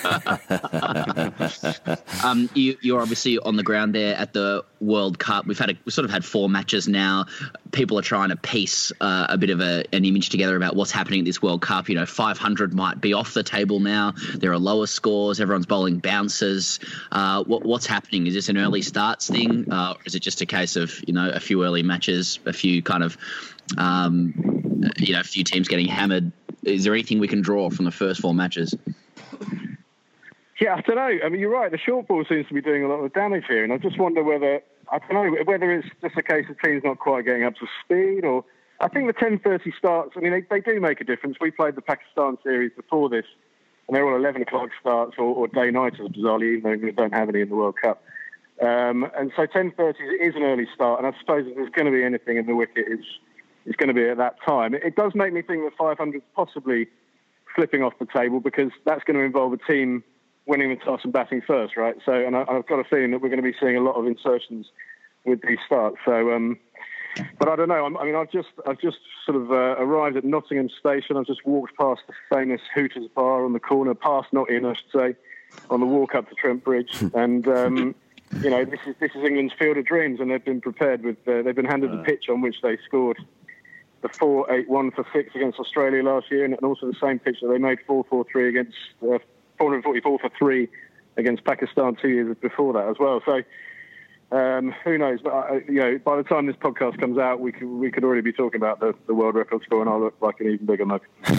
um, you, you're obviously on the ground there at the World Cup. We've had a, we've sort of had four matches now. People are trying to piece uh, a bit of a, an image together about what's happening at this World Cup. You know, five hundred might be off the table now. There are lower scores. Everyone's bowling bouncers. Uh, what, what's happening? Is this an early starts thing? Uh, or is it just a case of, you know, a few early matches, a few kind of, um, you know, a few teams getting hammered? Is there anything we can draw from the first four matches? Yeah, I don't know. I mean, you're right. The short ball seems to be doing a lot of damage here, and I just wonder whether, I don't know, whether it's just a case of teams not quite getting up to speed, or I think the ten thirty starts, I mean, they, they do make a difference. We played the Pakistan series before this, and they're all eleven o'clock starts or, or day nights, bizarrely, even though we don't have any in the World Cup. Um, and so ten thirty is an early start, and I suppose if there's going to be anything in the wicket, it's, it's going to be at that time. It, it does make me think that five hundred is possibly flipping off the table, because that's going to involve a team winning the toss and batting first, right? So, and I, I've got a feeling that we're going to be seeing a lot of insertions with these starts. So, um, but I don't know. I'm, I mean, I've just, I've just sort of uh, arrived at Nottingham Station. I've just walked past the famous Hooters bar on the corner, past, not in, I should say, on the walk up to Trent Bridge. And, um, you know, this is this is England's field of dreams, and they've been prepared with, uh, they've been handed the pitch on which they scored the four eight one for six against Australia last year, and also the same pitch that they made four four three against, uh, four forty-four for three against Pakistan two years before that as well. So, um, who knows? But uh, you know, by the time this podcast comes out, we could we could already be talking about the, the world record score, and I'll look like an even bigger mug.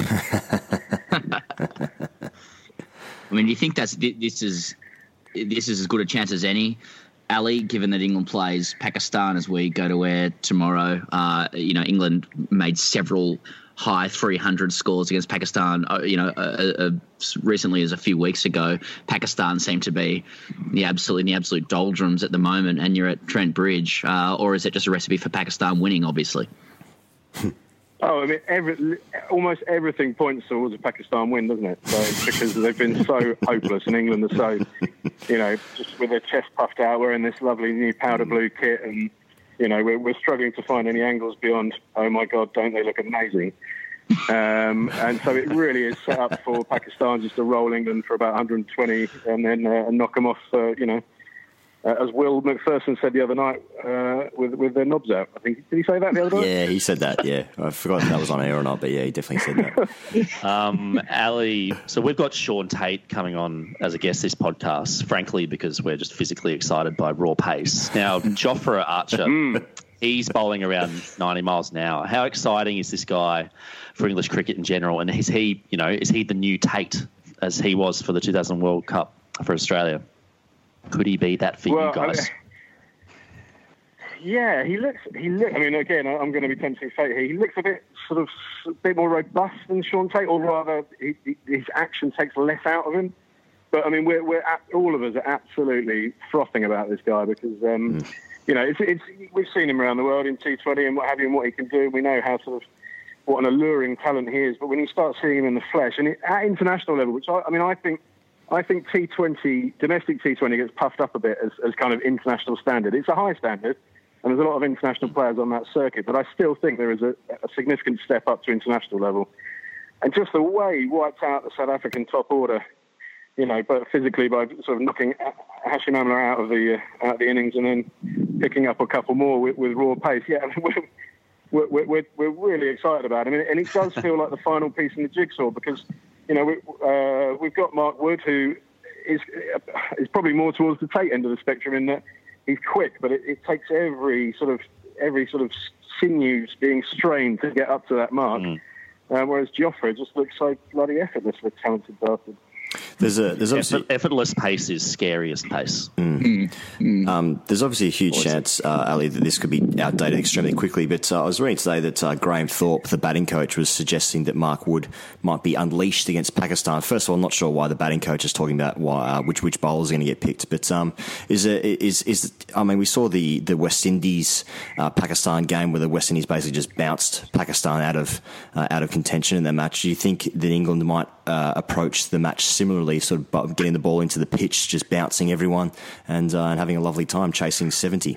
I mean, do you think that's this is this is as good a chance as any, Ali, given that England plays Pakistan as we go to air tomorrow? Uh, you know, England made several high three hundred scores against Pakistan, uh, you know, uh, uh, recently as a few weeks ago. Pakistan seem to be the absolute, in the absolute doldrums at the moment, and you're at Trent Bridge. Uh, or is it just a recipe for Pakistan winning, obviously? Oh, I mean, every, almost everything points towards a Pakistan win, doesn't it? So, because they've been so hopeless, and England are so, you know, just with their chest puffed out, wearing this lovely new powder blue kit, and, you know, we're, we're struggling to find any angles beyond, oh my God, don't they look amazing? Um, and so it really is set up for Pakistan just to roll England for about one hundred twenty and then uh, knock them off, uh, you know, uh, as Will McPherson said the other night, uh, with with their knobs out. I think, did he say that the other night? Yeah, he said that, yeah. I forgot if that was on air or not, but yeah, he definitely said that. um, Ali, so we've got Sean Tate coming on as a guest this podcast, frankly, because we're just physically excited by raw pace. Now, Jofra Archer, mm. he's bowling around ninety miles an hour. How exciting is this guy for English cricket in general? And is he, you know, is he the new Tate as he was for the two thousand World Cup for Australia? Could he be that for well, you guys? I mean, yeah, he looks. He look. I mean, again, I'm going to be tempting fate here. He looks a bit sort of a bit more robust than Sean Tate, or rather, he, he, his action takes less out of him. But I mean, we're we're at, all of us are absolutely frothing about this guy because. Um, mm. You know, it's, it's we've seen him around the world in T twenty and what have you, and what he can do. We know how sort of what an alluring talent he is. But when you start seeing him in the flesh, and it, at international level, which I, I mean, I think, I think T twenty domestic T twenty gets puffed up a bit as, as kind of international standard. It's a high standard, and there's a lot of international players on that circuit. But I still think there is a, a significant step up to international level, and just the way he wiped out the South African top order. You know, but physically by sort of knocking Hashim Amla out of the uh, out of the innings and then picking up a couple more with, with raw pace. Yeah, I mean, we're, we're we're we're really excited about him, and it does feel like the final piece in the jigsaw because you know we, uh, we've got Mark Wood, who is is probably more towards the Tate end of the spectrum in that he's quick, but it, it takes every sort of every sort of sinews being strained to get up to that mark. Mm. Uh, whereas Joffre just looks so bloody effortless for a talented bastard. There's a there's obviously Effort, effortless pace is scariest pace. Mm. Mm. Mm. Um, there's obviously a huge chance, uh, Ali, that this could be outdated extremely quickly. But uh, I was reading today that uh, Graham Thorpe, the batting coach, was suggesting that Mark Wood might be unleashed against Pakistan. First of all, I'm not sure why the batting coach is talking about why uh, which which bowlers are going to get picked. But um, is it, is is I mean, we saw the the West Indies uh, Pakistan game where the West Indies basically just bounced Pakistan out of uh, out of contention in that match. Do you think that England might uh, approach the match similarly, sort of getting the ball into the pitch, just bouncing everyone and, uh, and having a lovely time chasing seventy?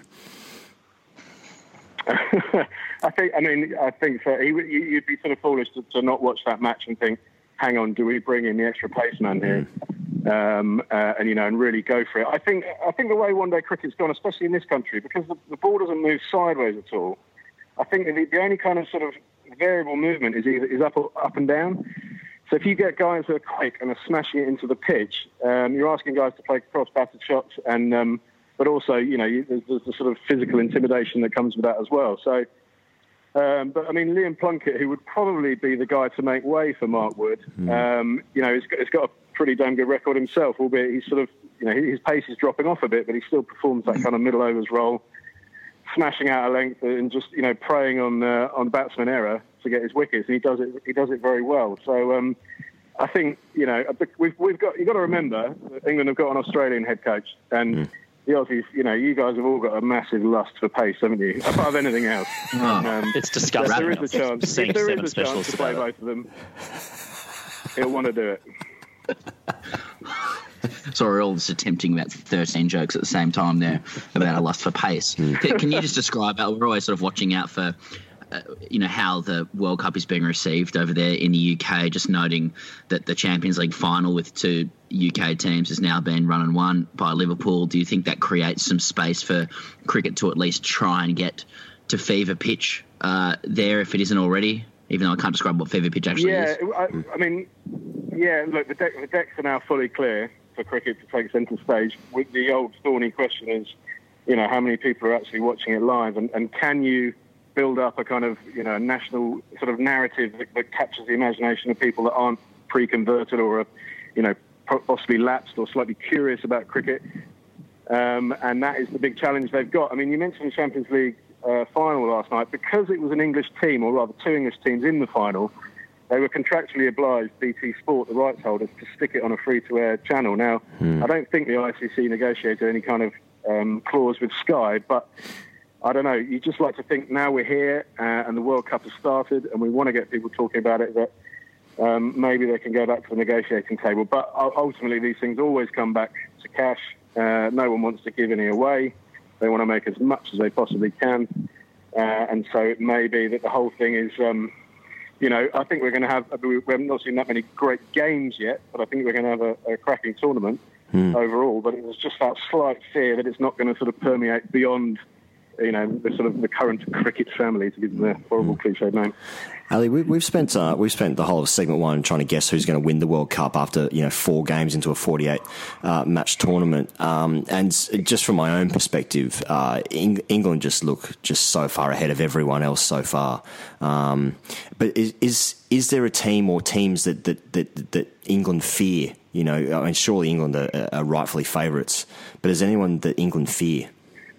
I think. I mean, I think so. He, you'd be sort of foolish to, to not watch that match and think, "Hang on, do we bring in the extra pace man here?" Um, uh, and you know, and really go for it. I think. I think the way one-day cricket's gone, especially in this country, because the, the ball doesn't move sideways at all. I think the, the only kind of sort of variable movement is either is up or, up and down. So if you get guys who are quick and are smashing it into the pitch, um, you're asking guys to play cross-batted shots, and um, but also, you know, you, there's, there's the sort of physical intimidation that comes with that as well. So, um, but I mean, Liam Plunkett, who would probably be the guy to make way for Mark Wood, mm. um, you know, he's got, he's got a pretty damn good record himself, albeit he's sort of, you know, his pace is dropping off a bit, but he still performs that kind of middle overs role, smashing out a length and just, you know, preying on uh, on batsman error to get his wickets, and he does it. He does it very well. So um, I think, you know, we've we've got. You've got to remember, England have got an Australian head coach, and mm. the Aussies. You know, you guys have all got a massive lust for pace, haven't you? Above anything else. Oh, um, it's disgusting. There is a chance. If there is a chance to play both of them, he'll want to do it. So we're all just attempting about thirteen jokes at the same time there about a lust for pace. Mm. Can, can you just describe how we're always sort of watching out for, uh, you know, how the World Cup is being received over there in the U K, just noting that the Champions League final with two U K teams has now been run and won by Liverpool. Do you think that creates some space for cricket to at least try and get to fever pitch uh, there if it isn't already? Even though I can't describe what fever pitch actually yeah, is. Yeah, I, I mean, yeah, look, the, deck, the decks are now fully clear for cricket to take centre stage. With the old thorny question is, you know, how many people are actually watching it live, and, and can you build up a kind of, you know, a national sort of narrative that, that captures the imagination of people that aren't pre-converted or, are, you know, possibly lapsed or slightly curious about cricket. Um, and that is the big challenge they've got. I mean, you mentioned the Champions League uh, final last night. Because it was an English team, or rather two English teams in the final, they were contractually obliged, B T Sport, the rights holders, to stick it on a free-to-air channel. Now, mm. I don't think the I C C negotiated any kind of um, clause with Sky, but I don't know. You just like to think now we're here uh, and the World Cup has started and we want to get people talking about it, that um, maybe they can go back to the negotiating table. But ultimately, these things always come back to cash. Uh, no one wants to give any away. They want to make as much as they possibly can. Uh, and so it may be that the whole thing is... Um, You know, I think we're going to have, we haven't not seen that many great games yet, but I think we're going to have a, a cracking tournament mm. overall. But it was just that slight fear that it's not going to sort of permeate beyond, you know, the sort of the current cricket family, to give them a horrible mm. cliched name. Ali, we, we've spent uh, we've spent the whole of segment one trying to guess who's going to win the World Cup after, you know, four games into a forty-eight uh, match tournament. Um, and just from my own perspective, uh, Eng- England just look just so far ahead of everyone else so far. Um, but is, is is there a team or teams that that, that, that England fear? You know, I mean, surely England are, are rightfully favourites, but is anyone that England fear?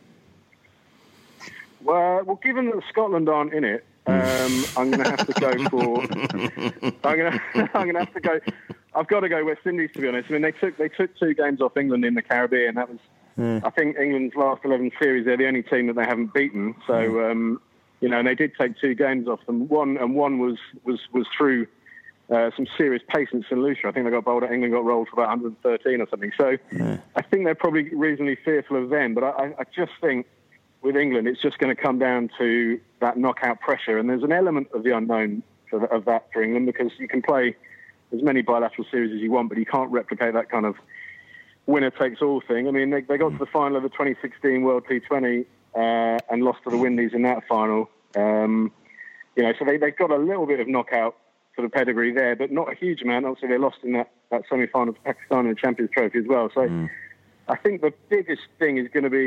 Well, well, given that Scotland aren't in it. Um, I'm going to have to go for. I'm going to. I'm going to have to go. I've got to go West Indies, to be honest. I mean, they took they took two games off England in the Caribbean. That was, yeah. I think, England's last eleven series. They're the only team that they haven't beaten. So, um, you know, and they did take two games off them. One and one was was was through uh, some serious pace in Saint Lucia. I think they got bowled. England got rolled for about one hundred thirteen or something. So, yeah. I think they're probably reasonably fearful of them. But I, I just think, with England, it's just going to come down to that knockout pressure. And there's an element of the unknown for the, of that for England, because you can play as many bilateral series as you want, but you can't replicate that kind of winner-takes-all thing. I mean, they, they got to the final of the twenty sixteen World T twenty uh, and lost to the Windies in that final. Um, you know, so they, they've got a little bit of knockout sort of pedigree there, but not a huge amount. Obviously, they lost in that, that semi-final to Pakistan in the Champions Trophy as well. So mm. I think the biggest thing is going to be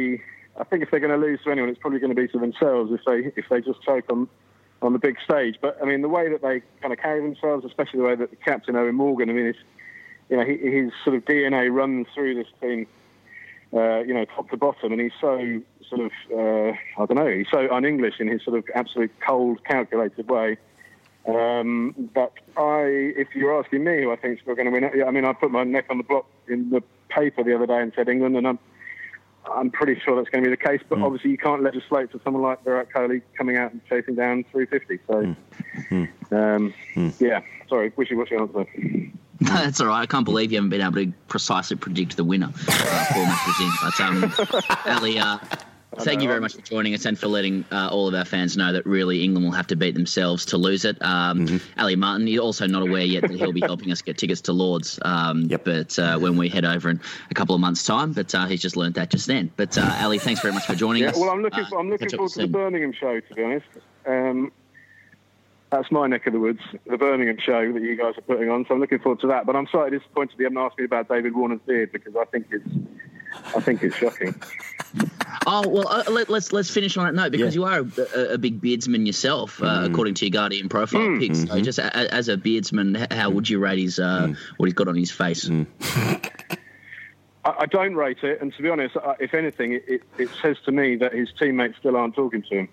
I think if they're going to lose to anyone, it's probably going to be to themselves if they if they just choke on on the big stage. But I mean, the way that they kind of carry themselves, especially the way that the captain Owen Morgan, I mean, it's, you know, he, his sort of D N A runs through this team, uh, you know, top to bottom, and he's so sort of uh, I don't know, he's so un-English in his sort of absolute cold, calculated way. Um, but I, if you're asking me who I think is still going to win, I mean, I put my neck on the block in the paper the other day and said England, and I'm I'm pretty sure that's going to be the case. But mm. obviously, you can't legislate for someone like Virat Kohli coming out and chasing down three fifty. So, mm. Um, mm. yeah, sorry, wishy-washy answer. No, that's all right. I can't believe you haven't been able to precisely predict the winner uh, four matches in. But, um, Ali, uh, thank you very much for joining us and for letting uh, all of our fans know that really England will have to beat themselves to lose it. Um, mm-hmm. Ali Martin, you're also not aware yet that he'll be helping us get tickets to Lord's um, yep. but uh, when we head over in a couple of months' time. But uh, he's just learned that just then. But, uh, Ali, thanks very much for joining yeah, us. Well, I'm looking, for, I'm looking forward to soon. the Birmingham show, to be honest. Um, that's my neck of the woods, the Birmingham show that you guys are putting on. So I'm looking forward to that. But I'm slightly disappointed you haven't asked me about David Warner's beard, because I think it's, I think it's shocking. Oh, well, uh, let, let's let's finish on that note, because yeah. you are a, a big beardsman yourself, uh, mm. according to your Guardian profile mm. pics. So mm-hmm. just a, as a beardsman, how would you rate his uh, mm. what he's got on his face? Mm. I, I don't rate it, and to be honest, uh, if anything, it, it, it says to me that his teammates still aren't talking to him.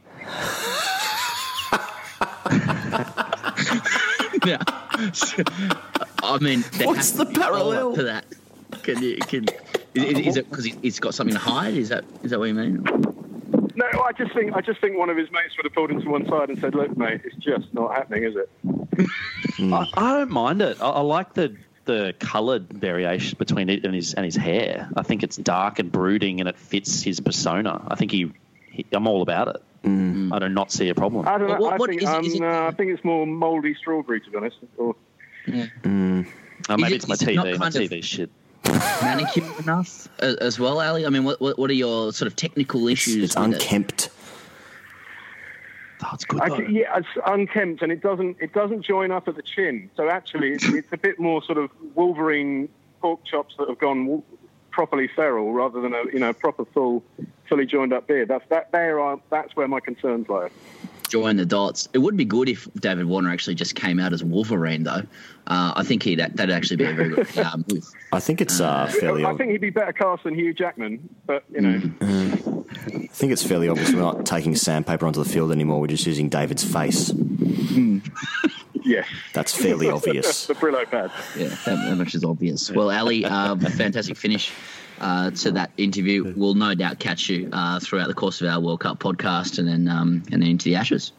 Yeah. I mean, what's the parallel to that? Can you can? Is, is it because he's got something to hide? Is that is that what you mean? No, I just think I just think one of his mates would have pulled him to one side and said, "Look, mate, it's just not happening, is it?" I, I don't mind it. I, I like the the coloured variation between it and his and his hair. I think it's dark and brooding, and it fits his persona. I think he, he I'm all about it. Mm. I do not see a problem. I don't know. What, what, I, think, is it, is um, it, uh, I think it's more mouldy strawberry, to be honest. Or, yeah. mm. oh, maybe it, it's my T V. My T V shit. Manicured enough as well, Ali? I mean, what what are your sort of technical issues? It's, it's unkempt. It? Oh, it's good. I, yeah, it's unkempt, and it doesn't it doesn't join up at the chin. So actually, it's, it's a bit more sort of Wolverine pork chops that have gone properly feral, rather than a you know proper full, fully joined up beard. That's that. There are. That's where my concerns lie. Join the dots. It would be good if David Warner actually just came out as Wolverine, though. Uh, I think he'd that'd actually be a very good uh, move. I think it's uh, fairly. I think he'd be better cast than Hugh Jackman, but you know. Mm. I think it's fairly obvious we're not taking sandpaper onto the field anymore. We're just using David's face. Mm. Yes, that's fairly obvious. The Brillo pad. Yeah, that, that much is obvious. Well, Ali, uh, a fantastic finish. Uh, to that interview. We'll no doubt catch you uh, throughout the course of our World Cup podcast, and then um, and then into the Ashes.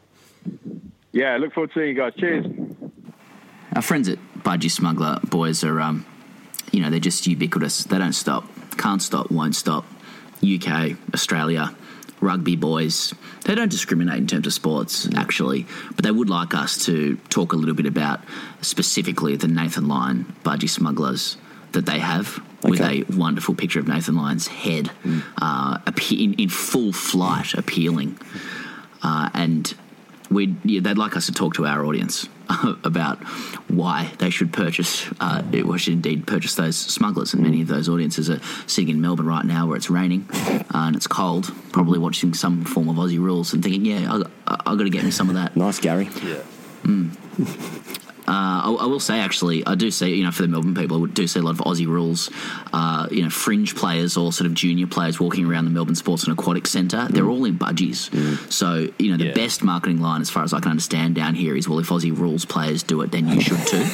Yeah, look forward to seeing you guys. Cheers. Our friends at Budgie Smuggler boys are, um, you know, they're just ubiquitous. They don't stop, can't stop, won't stop. U K, Australia, rugby boys. They don't discriminate in terms of sports, actually, but they would like us to talk a little bit about specifically the Nathan Lyon Budgie Smugglers that they have. With okay. a wonderful picture of Nathan Lyon's head mm. uh, in, in full flight, appealing. Uh, and we'd, yeah, they'd like us to talk to our audience about why they should purchase, uh, or should indeed purchase those smugglers. And many of those audiences are sitting in Melbourne right now where it's raining uh, and it's cold, probably watching some form of Aussie Rules and thinking, yeah, I, I, I got to get me some of that. Nice, Gary. Yeah. Mm. Uh, I, I will say, actually, I do see, you know, for the Melbourne people, I do see a lot of Aussie Rules, uh, you know, fringe players or sort of junior players walking around the Melbourne Sports and Aquatic Centre. Mm. They're all in budgies. Mm. So, you know, the yeah. best marketing line, as far as I can understand down here, is, well, if Aussie Rules players do it, then you should too.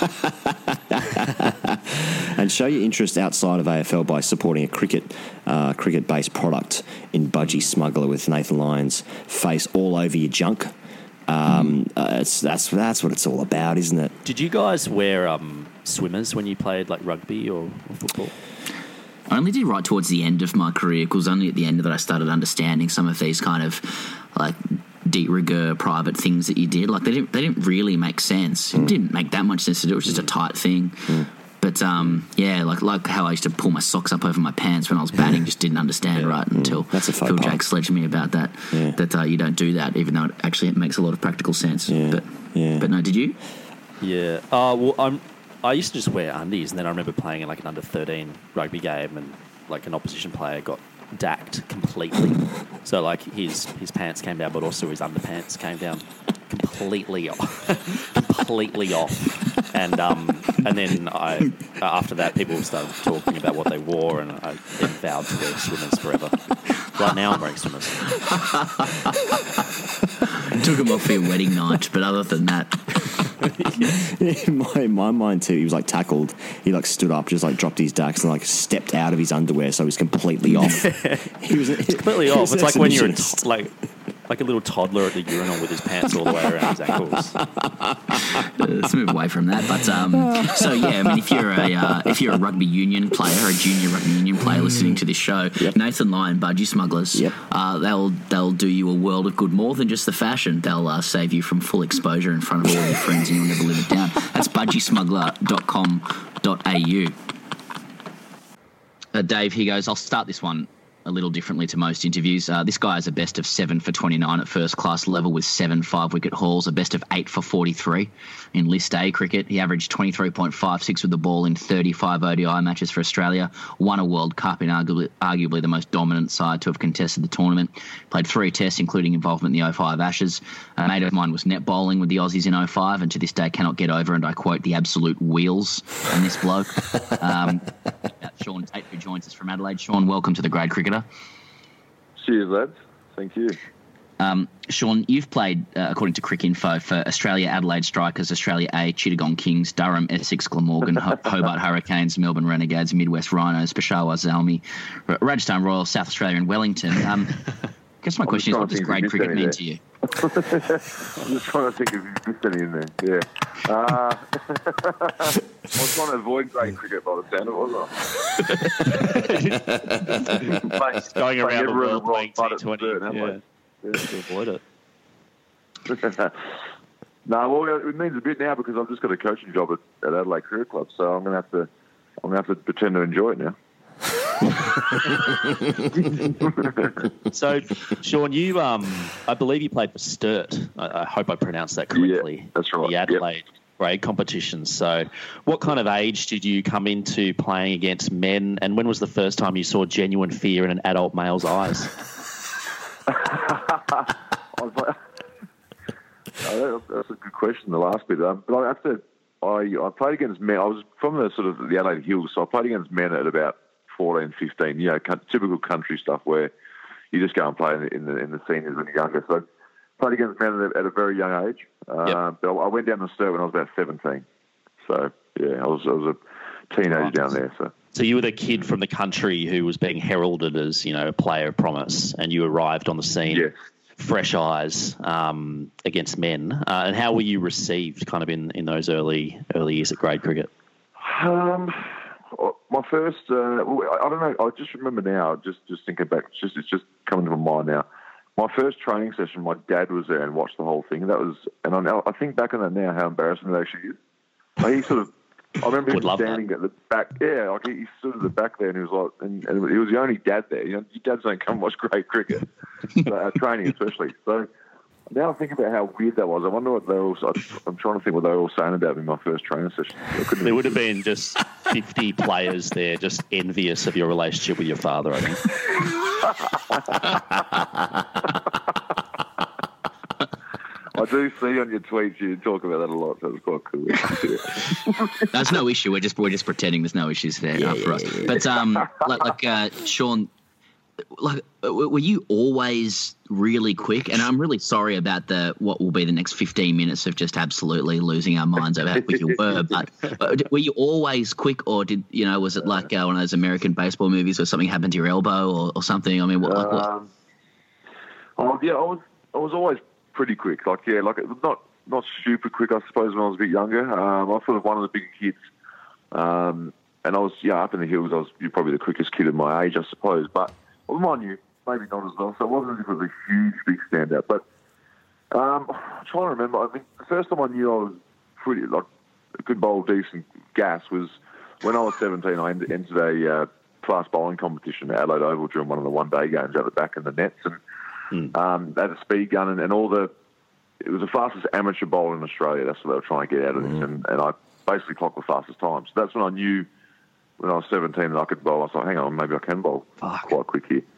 And show your interest outside of A F L by supporting a cricket, uh, cricket-based product in Budgie Smuggler with Nathan Lyon's face all over your junk. Um, uh, it's, that's that's what it's all about, isn't it? Did you guys wear um, swimmers when you played like rugby or, or football? I only did right towards the end of my career, because only at the end that I started understanding some of these kind of like de rigueur private things that you did. Like they didn't they didn't really make sense. Mm. It didn't make that much sense to do. It was just a tight thing. Mm. But um, yeah, like like how I used to pull my socks up over my pants when I was batting, just didn't understand yeah. right until That's a Phil part. Jake sledged me about that. Yeah. That uh, you don't do that, even though it actually it makes a lot of practical sense. Yeah. But yeah. but no, did you? Yeah. Uh, well, I'm. I used to just wear undies, and then I remember playing in like an under thirteen rugby game, and like an opposition player got dacked completely. So like his his pants came down, but also his underpants came down completely off, completely off. And um and then I after that people started talking about what they wore, and I then vowed to wear swimmers forever. Right now I'm wearing swimmers. Took him off for your wedding night, but other than that. in, my, in my mind too, he was like tackled. He like stood up, just like dropped his dacks and like stepped out of his underwear, so he was completely off. He was it's completely off. It's like when you're a t- like like a little toddler at the urinal with his pants all the way around his ankles. Let's move away from that. But um, so yeah, I mean, if you're a uh, if you're a rugby union player, a junior rugby union player listening to this show, yep. Nathan Lyon, Budgie Smugglers, yep. uh, they'll they'll do you a world of good, more than just the fashion. They'll uh, save you from full exposure in front of all your friends, and you'll never live it down. That's budgie smuggler dot com dot a u. Uh, Dave, he goes, I'll start this one a little differently to most interviews. Uh, this guy has a best of seven for twenty-nine at first class level with seven five-wicket hauls, a best of eight for forty-three in List A cricket. He averaged twenty-three point five six with the ball in thirty-five O D I matches for Australia, won a World Cup in arguably, arguably the most dominant side to have contested the tournament, played three tests including involvement in the oh five Ashes. A mate of mine was net bowling with the Aussies in oh five and to this day cannot get over, and I quote, the absolute wheels on this bloke. Um, Sean Tate, who joins us from Adelaide. Sean, welcome to The Grade Cricketer. Cheers, lads. Thank you. Um, Sean, you've played, uh, according to Cricinfo, for Australia Adelaide Strikers, Australia A, Chittagong Kings, Durham, Essex, Glamorgan, Ho- Hobart Hurricanes, Melbourne Renegades, Midwest Rhinos, Peshawar Zalmi, R- Rajasthan Royals, South Australia and Wellington. Um, I guess my I'm question is, what does grade cricket mean there. to you? I'm just trying to think if you missed any in there. Yeah. Uh, I was trying to avoid grade cricket by the sound of it, wasn't I? Going around the world playing T twenty. Yeah. Yeah. To avoid it. No, well, it means a bit now because I've just got a coaching job at, at Adelaide Cricket Club, so I'm going to have to, I'm going to have to pretend to enjoy it now. So, Sean, you, um, I believe you played for Sturt. I, I hope I pronounced that correctly. Yeah, that's right. The Adelaide yep. grade competition. So, what kind of age did you come into playing against men, and when was the first time you saw genuine fear in an adult male's eyes? I was like, oh, that's a good question, the last bit. Um, but I have to, I, I played against men. I was from the sort of the Adelaide Hills, so I played against men at about fourteen, fifteen, you know, typical country stuff where you just go and play in the, in the, in the seniors when you're younger. So I played against men at a, at a very young age. Uh, yep. But I went down to Sturt when I was about seventeen. So, yeah, I was, I was a teenager right. down there. So. So you were the kid from the country who was being heralded as, you know, a player of promise, and you arrived on the scene, yes. fresh eyes, um, against men. Uh, and how were you received kind of in, in those early early years at grade cricket? Um, my first, uh, I don't know, I just remember now, just, just thinking back, it's just, it's just coming to my mind now. My first training session, my dad was there and watched the whole thing. That was, and I, I think back on that now, how embarrassing it actually is. Like he sort of, I remember him standing that. at the back. Yeah, like he stood at the back there, and he was like, and, and he was the only dad there. You know, your dads don't come and watch grade cricket, so, uh, training especially. So now I think about how weird that was. I wonder what they were. I'm trying to think what they were all saying about me in my first training session. There would have been just fifty players there, just envious of your relationship with your father, I think. I do see on your tweets you talk about that a lot, so it's quite cool. Yeah. There's no issue. We're just we're just pretending there's no issues there yeah, uh, for yeah, us. Yeah. But um, like, like uh, Sean, like were you always really quick? And I'm really sorry about the what will be the next fifteen minutes of just absolutely losing our minds over how quick you were. But uh, were you always quick, or did you know? Was it like uh, one of those American baseball movies where something happened to your elbow or, or something? I mean, what? Like, what? Um, oh yeah, I was I was always pretty quick, like yeah, like not not super quick, I suppose. When I was a bit younger, um, I was sort of one of the bigger kids, um, and I was yeah up in the hills. I was probably the quickest kid of my age, I suppose. But well, mind you, maybe not as well. So it wasn't as if it was a huge big standout. But um, I'm trying to remember. I mean, the first time I knew I was pretty like a good bowl, decent gas was when I was seventeen. I entered a uh, class bowling competition at Adelaide Oval during one of the one day games out the back in the nets and. Mm. Um, they had a speed gun and, and all the. It was the fastest amateur bowl in Australia. That's what they were trying to get out of mm. this, and, and I basically clocked the fastest time. So that's when I knew when I was seventeen that I could bowl. I was like, hang on, maybe I can bowl Fuck. quite quick here.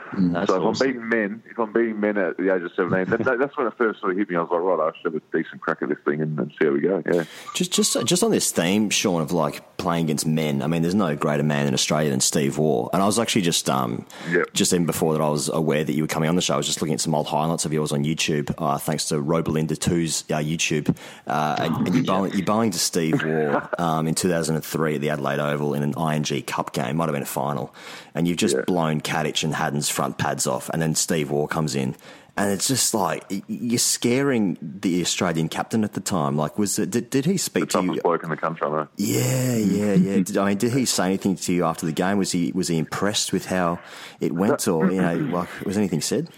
Mm, so if awesome. I'm beating men, if I'm beating men at the age of seventeen, that, that, that's when it first sort of hit me. I was like, right, I should have a decent crack at this thing and, and see how we go. Yeah. Just, just, just on this theme, Sean, of like playing against men. I mean, there's no greater man in Australia than Steve Waugh. And I was actually just, um, yep. just even before that, I was aware that you were coming on the show. I was just looking at some old highlights of yours on YouTube, uh, thanks to Robelinda two's uh, YouTube. Uh, and, and you're, bowling, you're bowling to Steve Waugh um, in two thousand three at the Adelaide Oval in an I N G Cup game. Might have been a final. And you've just yeah. blown Kadich and Haddon's front pads off. And then Steve Waugh comes in. And it's just like, you're scaring the Australian captain at the time. Like, was it, did, did he speak the to you? The toughest bloke in the country, I know. Yeah, yeah, yeah. Did, I mean, did he say anything to you after the game? Was he was he impressed with how it went, or you know, like, was anything said?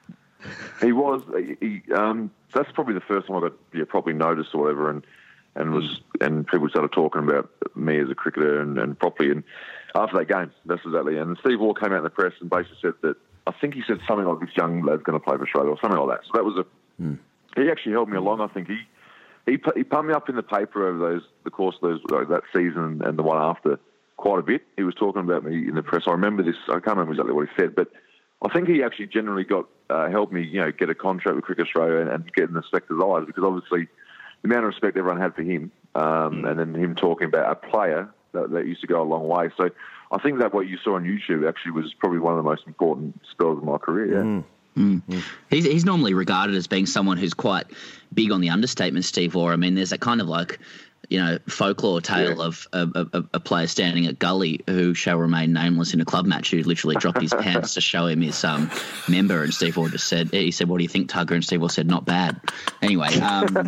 He was. He, um, that's probably the first time I got yeah, probably noticed or whatever, and and was and people started talking about me as a cricketer and, and properly. And after that game, that's exactly. And Steve Waugh came out in the press and basically said that. I think he said something like, this young lad's going to play for Australia or something like that. So that was a... Mm. He actually held me along. I think he he he pumped me up in the paper over those the course of those like, that season and the one after quite a bit. He was talking about me in the press. I remember this. I can't remember exactly what he said, but I think he actually generally got uh, helped me, you know, get a contract with Cricket Australia and, and get in the respect's eyes, because obviously the amount of respect everyone had for him, um, mm. and then him talking about a player that, that used to go a long way. So I think that what you saw on YouTube actually was probably one of the most important spells of my career. Yeah. Mm. Mm. Mm. He's, he's normally regarded as being someone who's quite big on the understatement, Steve Waugh. I mean, there's a kind of like, you know, folklore tale yeah. of a, a, a player standing at Gully who shall remain nameless in a club match who literally dropped his pants to show him his um, member, and Steve Waugh just said, he said, "What do you think, Tugger?" And Steve Waugh said, "Not bad." Anyway, um,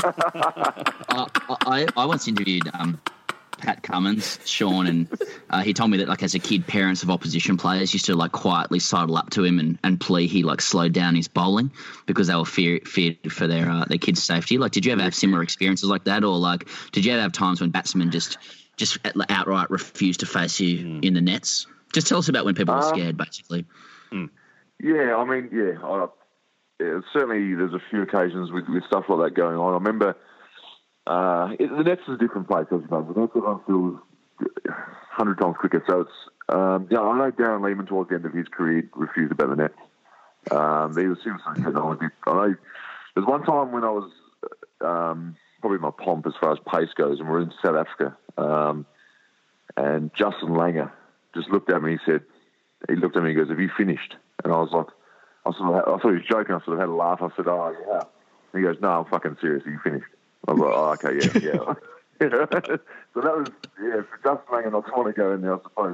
I, I, I once interviewed um, Pat Cummins, Sean, and uh, he told me that, like, as a kid, parents of opposition players used to like quietly sidle up to him and, and plea he like slowed down his bowling because they were fear, feared for their uh, their kids' safety. Like, did you ever have similar experiences like that, or like, did you ever have times when batsmen just just outright refused to face you mm. in the nets? Just tell us about when people um, were scared, basically. Mm. Yeah, I mean, yeah, I, yeah, certainly there's a few occasions with, with stuff like that going on. I remember. Uh, it, the Nets is a different place, as you know. The Nets are feels a hundred times quicker. So it's, um, yeah, I know Darren Lehman towards the end of his career refused about the Nets. Um, he was seriously said, I know there's one time when I was um, probably my pomp as far as pace goes, and we're in South Africa, um, and Justin Langer just looked at me. He said, he looked at me. He goes, "Have you finished?" And I was like, I sort of, had, I thought he was joking. I sort of had a laugh. I said, "Oh yeah." And he goes, "No, I'm fucking serious. Are you finished?" I was like, "Oh, okay, yeah, yeah." So that was, yeah, for Justin Langer not to want to go in there, I suppose.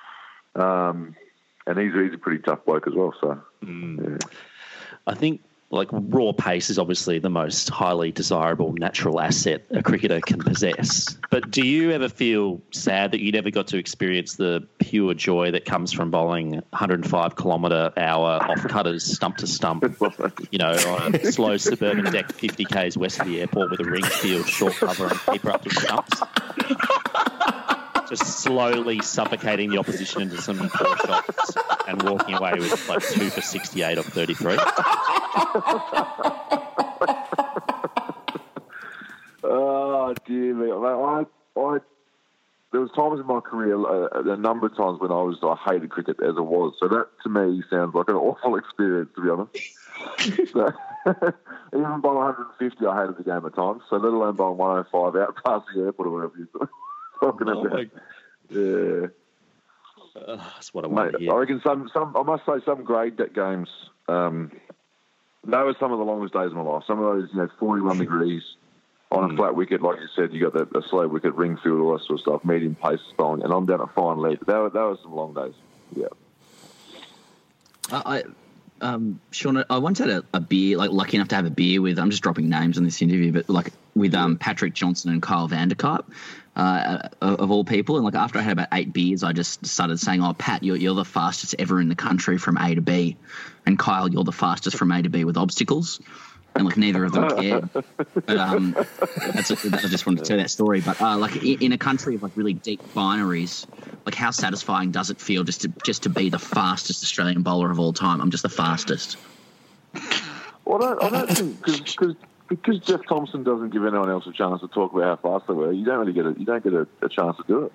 Um, and he's, he's a pretty tough bloke as well, so, mm. yeah. I think, like, raw pace is obviously the most highly desirable natural asset a cricketer can possess. But do you ever feel sad that you never got to experience the pure joy that comes from bowling one hundred five kilometre hour off cutters stump to stump, you know, on a slow suburban deck fifty kays west of the airport with a ring field, short cover and keeper up to stumps? Just slowly suffocating the opposition into some poor shots and walking away with like two for sixty-eight off thirty-three. Oh dear me! I, I, there was times in my career, uh, a number of times when I was, I hated cricket as it was. So that to me sounds like an awful experience, to be honest. So, even by one hundred fifty, I hated the game at times. So let alone by one oh five out past the airport or whatever you said. Talking oh about, yeah. Uh, that's what I want Mate, to hear. I reckon some, some, I must say, some grade games. Um, they were some of the longest days of my life. Some of those, you know, forty-one degrees on a mm. flat wicket, like you said. You got the, the slow wicket, ring field, all that sort of stuff, medium pace bowling, and I'm down at fine leg. That were, that were some long days. Yeah. Uh, I. Um, Sean, I once had a, a beer, like lucky enough to have a beer with, I'm just dropping names in this interview, but like with um, Patrick Johnson and Kyle Vanderkuyp, uh, of all people. And like after I had about eight beers, I just started saying, "Oh, Pat, you're, you're the fastest ever in the country from A to B. And Kyle, you're the fastest from A to B with obstacles." And like neither of them cared. But um, that's a, I just wanted to tell that story. But uh, like in, in a country of like really deep binaries, like how satisfying does it feel just to just to be the fastest Australian bowler of all time? I'm just the fastest. Well, I don't, I don't think because because Jeff Thompson doesn't give anyone else a chance to talk about how fast they were. You don't really get a you don't get a, a chance to do it.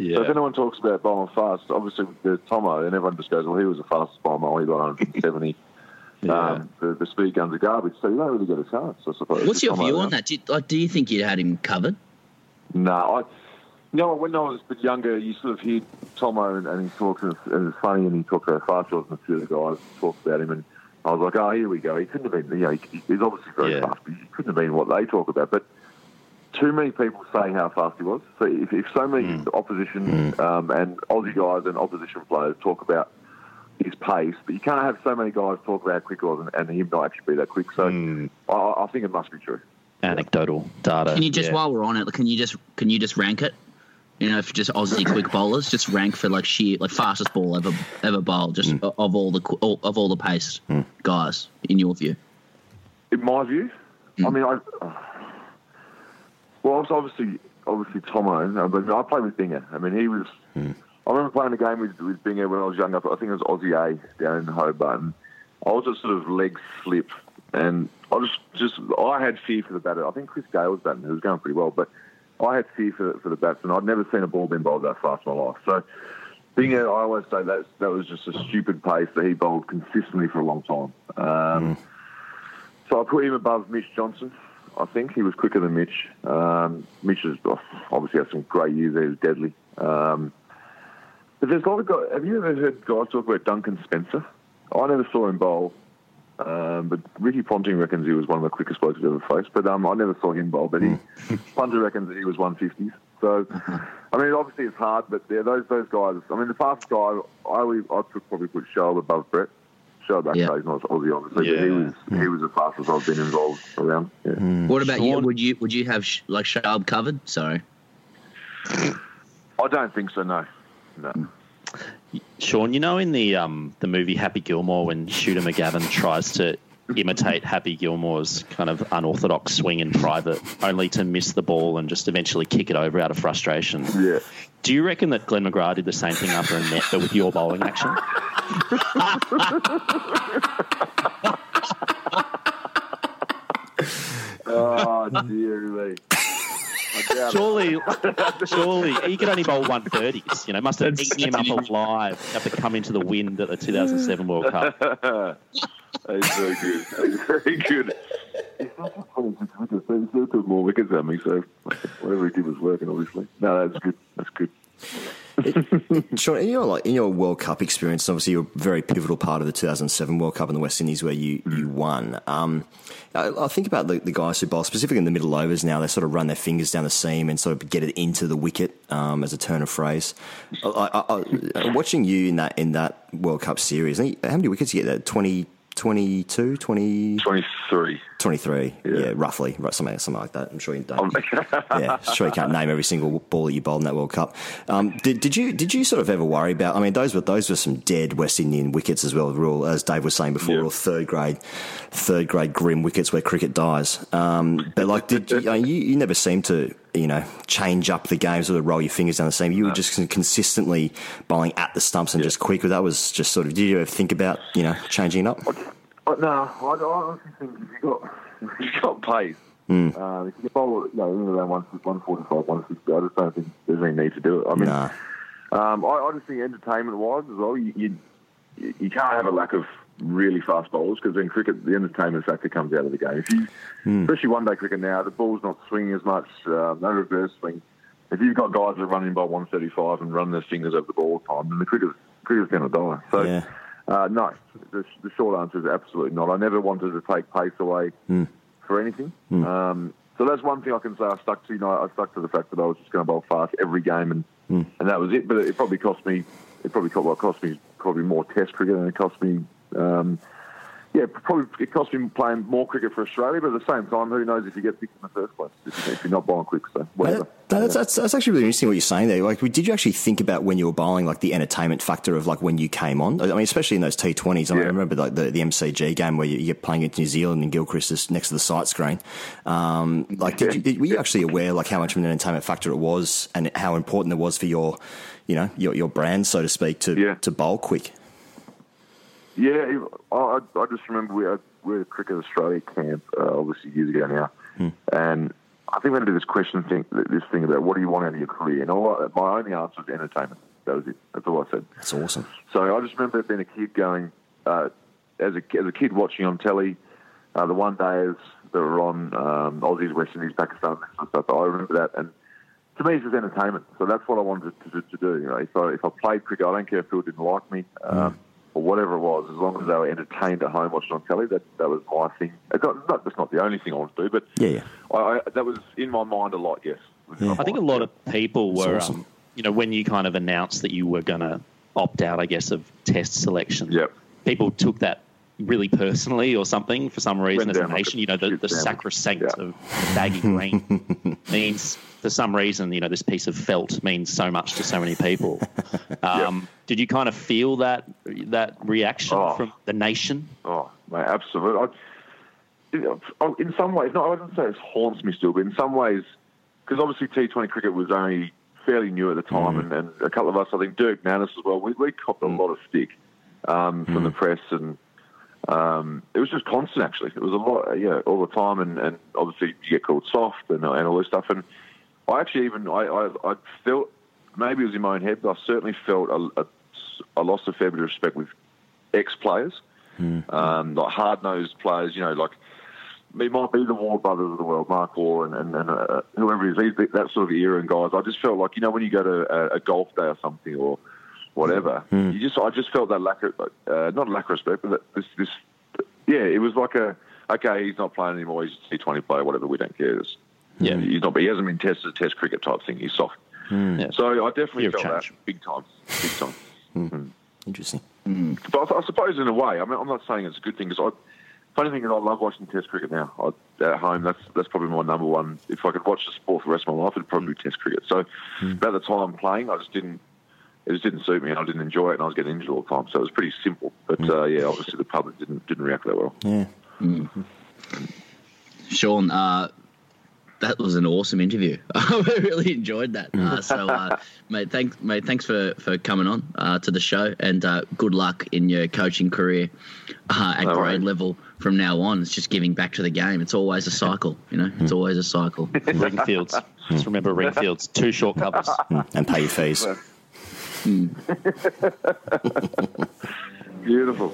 Yeah. So if anyone talks about bowling fast, obviously there's Tomo, and everyone just goes, well, he was the fastest bowler, he got one hundred seventy. yeah. um, the, the speed guns are garbage, so you don't really get a chance, I suppose. What's your Tomo view now. on that? Do you, like, do you think you had him covered? No, I, you know, when I was a bit younger, you sort of hear Tomo and, and he talks, and it's, and it's funny, and he talks about fast shots, and a few of the guys talk about him, and I was like, oh, here we go. He couldn't have been, you know, he, he's obviously very Yeah. fast, but he couldn't have been what they talk about. But too many people say how fast he was. So if, if so many Mm. opposition um, and Aussie guys and opposition players talk about his pace, but you can't have so many guys talk about how quick he was and, and him not actually be that quick. So Mm. I, I think it must be true. Anecdotal data. Can you just, yeah. while we're on it, can you just can you just rank it? You know, for just Aussie quick bowlers, just rank for like sheer, like fastest ball ever ever bowled, just Mm. of all the qu- all- of all the pace guys, in your view. In my view, I mean, I uh, well, it's obviously obviously Tomo, uh, but I played with Binger. I mean, he was. I remember playing a game with, with Binger when I was younger. I think it was Aussie A down in Hobart. And I was just sort of leg slip, and I just just I had fear for the batter. I think Chris Gale was batting, who was going pretty well, but I had fear for for the batsman. I'd never seen a ball being bowled that fast in my life. So. Binger, I always say that that was just a stupid pace that he bowled consistently for a long time. Um, So I put him above Mitch Johnson. I think he was quicker than Mitch. Um, Mitch has obviously had some great years there. He was deadly. Um, but there's a lot of guys. Have you ever heard guys talk about Duncan Spencer? I never saw him bowl, um, but Ricky Ponting reckons he was one of the quickest blokes he's ever faced. But um, I never saw him bowl. But he, Ponting reckons that he was one fifties. So, I mean, obviously it's hard, but yeah, those those guys. I mean, the fastest guy, I would I would probably put Shoaib above Brett. Shoaib back Yeah. he's not Aussie, obviously, Yeah. but he was he was the fastest I've been involved around. Yeah. What about you? Would you would you have sh- like Shoaib covered? Sorry. I don't think so. No, no. Sean, you know in the um, the movie Happy Gilmore when Shooter McGavin tries to imitate Happy Gilmore's kind of unorthodox swing in private, only to miss the ball and just eventually kick it over out of frustration. Yeah. Do you reckon that Glenn McGrath did the same thing under a net, but with your bowling action? Oh, dear me. Surely, surely he could only bowl one thirties. You know, must have eaten him up alive. Have to come into the wind at the two thousand seven World Cup. That's very good. That's very good. He's not just playing six wickets. He still took more wickets than me, so whatever he did was working, obviously. No, that's good. That's good. Sean, in your like in your World Cup experience, obviously you're a very pivotal part of the two thousand seven World Cup in the West Indies where you, you won. Um, I, I think about the, the guys who bowl, specifically in the middle overs now, they sort of run their fingers down the seam and sort of get it into the wicket, um, as a turn of phrase. I, I, I, watching you in that in that World Cup series, how many wickets did you get there? twenty, twenty-two, twenty twenty-three. twenty-three, yeah, yeah roughly, right, something, something like that. I'm sure you don't. yeah, sure you can't name every single ball that you bowled in that World Cup. Um, did, did you did you sort of ever worry about? I mean, those were those were some dead West Indian wickets as well. Real, as Dave was saying before, Yeah. real third grade, third grade grim wickets where cricket dies. Um, but like, did you, you, know, you you never seemed to you know change up the game, sort of roll your fingers down the seam. You were just consistently bowling at the stumps and just quick. That was just sort of. Did you ever think about you know changing it up? But no, I, I honestly think if you got if you got pace, Mm. uh, if you can bowl, you know, in around one one forty five, one sixty, I just don't think there's any need to do it. I mean, Nah. um, I, I just think entertainment wise as well, you, you you can't have a lack of really fast bowlers because in cricket the entertainment factor comes out of the game. If you, Mm. especially one day cricket now, the ball's not swinging as much, uh, no reverse swing. If you've got guys that are running by one thirty five and run their fingers over the ball all the time, then the cricket cricket's going to die. So. Yeah. Uh, no, the, the short answer is absolutely not. I never wanted to take pace away Mm. for anything. Mm. Um, so that's one thing I can say I stuck to. You know, I stuck to the fact that I was just going to bowl fast every game, and Mm. and that was it. But it probably cost me. It probably cost, well, it cost me probably more Test cricket than it cost me. Um, yeah, probably it cost me playing more cricket for Australia. But at the same time, who knows if you get picked in the first place if, if you're not bowling quick? So whatever. No, that's, that's that's actually really interesting what you're saying there. Like, did you actually think about when you were bowling, like the entertainment factor of like when you came on? I mean, especially in those T twenties. I, mean, I remember like the, the M C G game where you, you're playing against New Zealand and Gilchrist is next to the sight screen. Um, like, did you, did, were you actually aware like how much of an entertainment factor it was and how important it was for your, you know, your your brand, so to speak, to Yeah. to bowl quick? Yeah, I, I just remember we had, we had a Cricket Australia camp, uh, obviously years ago now, Hmm. and I think we had to do this question thing, this thing about what do you want out of your career? And all I, my only answer was entertainment. That was it. That's all I said. That's awesome. So I just remember being a kid going, uh, as a as a kid watching on telly, uh, the one days that were on um, Aussies, West Indies, Pakistan, that sort of stuff. I remember that, and to me, it's just entertainment. So that's what I wanted to, to, to do. You know, if I if I played cricket, I don't care if people didn't like me. Um, mm. Or whatever it was, as long as they were entertained at home watching on telly, that that was my thing. It's not, not, that's not the only thing I want to do, but yeah, yeah. I, I, that was in my mind a lot, yes. Yeah. I think a lot of people were, awesome. um, you know, when you kind of announced that you were going to opt out, I guess, of test selection, yep. people took that really personally or something for some reason Went as a down nation. like You know, the, the sacrosanct yeah. of baggy green means, for some reason, you know, this piece of felt means so much to so many people. Um, yep. Did you kind of feel that that reaction oh. from the nation? Oh, mate, absolutely. I, in some ways, no, I wouldn't say it haunts me still, but in some ways, because obviously T twenty cricket was only fairly new at the time, mm. and, and a couple of us, I think Dirk Mannis as well, we, we copped mm. a lot of stick um, from mm. the press, and um, it was just constant, actually. It was a lot, yeah, all the time, and, and obviously you get called soft and, and all this stuff, and I actually even, I, I, I felt, maybe it was in my own head, but I certainly felt a, a, I lost a fair bit of respect with ex-players, mm. um, like hard-nosed players, you know, like, it might be the Ward brothers of the world, Mark Waugh and, and, and uh, whoever it is, that sort of era and guys. I just felt like, you know, when you go to a, a golf day or something or whatever, mm. you just, I just felt that lack of, uh, not lack of respect, but this, this, yeah, it was like a, okay, he's not playing anymore, he's a T twenty player, whatever, we don't care. It's, yeah, he's not, but he hasn't been tested as a test cricket type thing, he's soft. Mm. Yeah. So I definitely You've felt changed. that big time, big time. Mm. Mm. Interesting. Mm. But I, I suppose in a way, I mean, I'm not saying it's a good thing because I, funny thing is, I love watching Test cricket now. I, at home, that's that's probably my number one. If I could watch the sport for the rest of my life, it'd probably be Test cricket. So, mm. about the time playing, I just didn't. It just didn't suit me, and I didn't enjoy it, and I was getting injured all the time. So it was pretty simple. But mm. uh, yeah, obviously the public didn't didn't react that well. Yeah. Mm. Sean, uh, that was an awesome interview. I really enjoyed that. Uh, so, uh, mate, thanks, mate, thanks for, for coming on uh, to the show, and uh, good luck in your coaching career uh, at no grade worries. level from now on. It's just giving back to the game. It's always a cycle, you know. It's always a cycle. Ringfields. Just remember Ringfields. Two short covers. And pay your fees. Mm. Beautiful.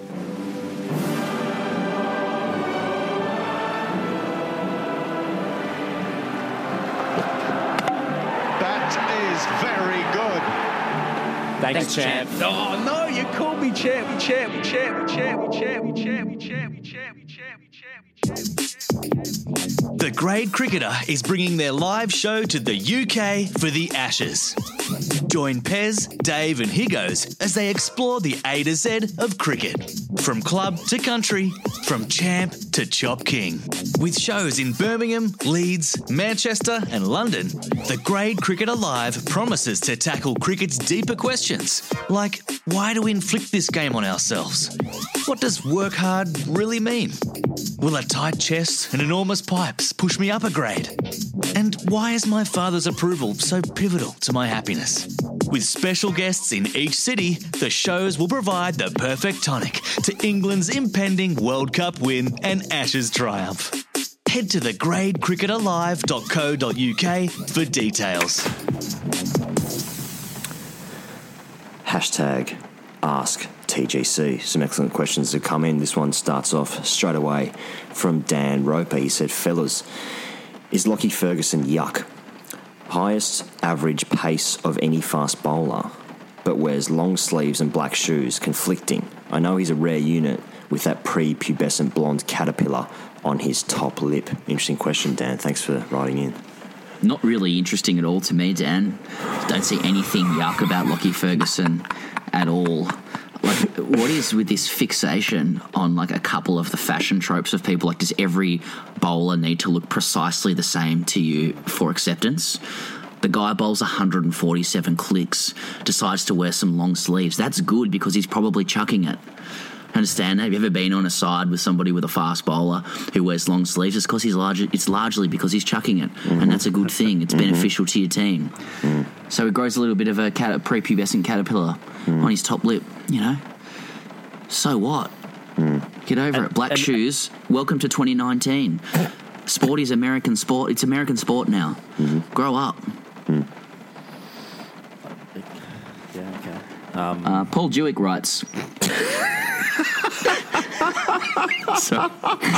Is very good. Thanks, Thanks champ. champ. Oh no, you called me champ. We champ. We champ. We champ. We champ. We champ. We champ. We champ. We champ. We champ. We champ. The Grade Cricketer is bringing their live show to the U K for the Ashes. Join Pez, Dave and Higgos as they explore the A to Z of cricket. From club to country, from champ to chop king. With shows in Birmingham, Leeds, Manchester and London, the Grade Cricketer Live promises to tackle cricket's deeper questions, like why do we inflict this game on ourselves? What does work hard really mean? Will a tight chest and enormous pipes push me up a grade? And why is my father's approval so pivotal to my happiness? With special guests in each city, the shows will provide the perfect tonic to England's impending World Cup win and Ashes triumph. Head to the grade cricketer live dot co dot uk for details. Hashtag Ask T G C. Some excellent questions have come in. This one starts off straight away from Dan Roper. He said, fellas, is Lockie Ferguson yuck? Highest average pace of any fast bowler, but wears long sleeves and black shoes, conflicting. I know he's a rare unit with that pre-pubescent blonde caterpillar on his top lip. Interesting question, Dan. Thanks for writing in. Not really interesting at all to me, Dan. Don't see anything yuck about Lockie Ferguson at all. Like, what is with this fixation on like a couple of the fashion tropes of people? Like, does every bowler need to look precisely the same to you for acceptance? The guy bowls one hundred forty-seven clicks, decides to wear some long sleeves. That's good because he's probably chucking it. Understand? Have you ever been on a side with somebody with a fast bowler who wears long sleeves? It's because he's large. It's largely because he's chucking it, mm-hmm. and that's a good thing. It's mm-hmm. beneficial to your team. Mm. So he grows a little bit of a cat- prepubescent caterpillar mm. on his top lip. You know. So what? Mm. Get over and, it. Black and, shoes. Welcome to twenty nineteen. Sport is American sport. It's American sport now. Mm-hmm. Grow up. Mm. Yeah, okay. Um, uh, Paul Jewick writes... so,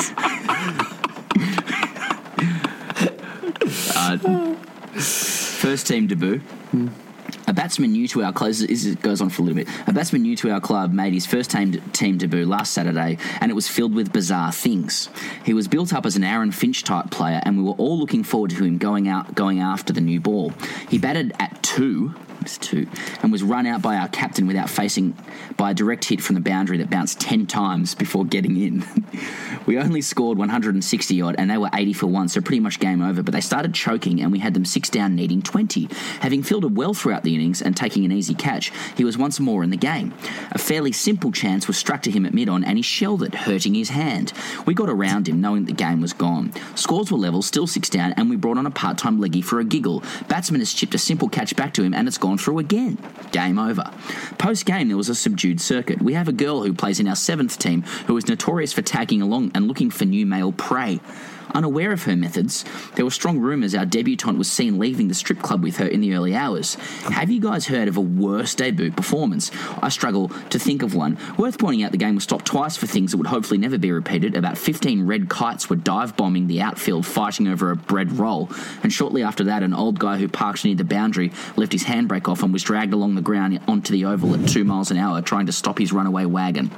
uh, first team debut. Mm. A batsman new to our club, it goes on for a little bit. A batsman new to our club made his first team, team debut last Saturday, and it was filled with bizarre things. He was built up as an Aaron Finch type player, and we were all looking forward to him going out, going after the new ball. He batted at two. Two, and was run out by our captain without facing by a direct hit from the boundary that bounced ten times before getting in. We only scored one hundred sixty odd and they were eighty for one, so pretty much game over, but they started choking and we had them six down needing twenty. Having fielded well throughout the innings and taking an easy catch, he was once more in the game. A fairly simple chance was struck to him at mid-on and he shelled it, hurting his hand. We got around him knowing the game was gone. Scores were level, still six down, and we brought on a part-time leggy for a giggle. Batsman has chipped a simple catch back to him and it's gone through again. Game over. Post-game, there was a subdued circuit. We have a girl who plays in our seventh team who is notorious for tagging along and looking for new male prey. Unaware of her methods, there were strong rumours our debutante was seen leaving the strip club with her in the early hours. Have you guys heard of a worse debut performance? I struggle to think of one. Worth pointing out the game was stopped twice for things that would hopefully never be repeated. About fifteen red kites were dive-bombing the outfield fighting over a bread roll, and shortly after that an old guy who parked near the boundary left his handbrake off and was dragged along the ground onto the oval at two miles an hour trying to stop his runaway wagon.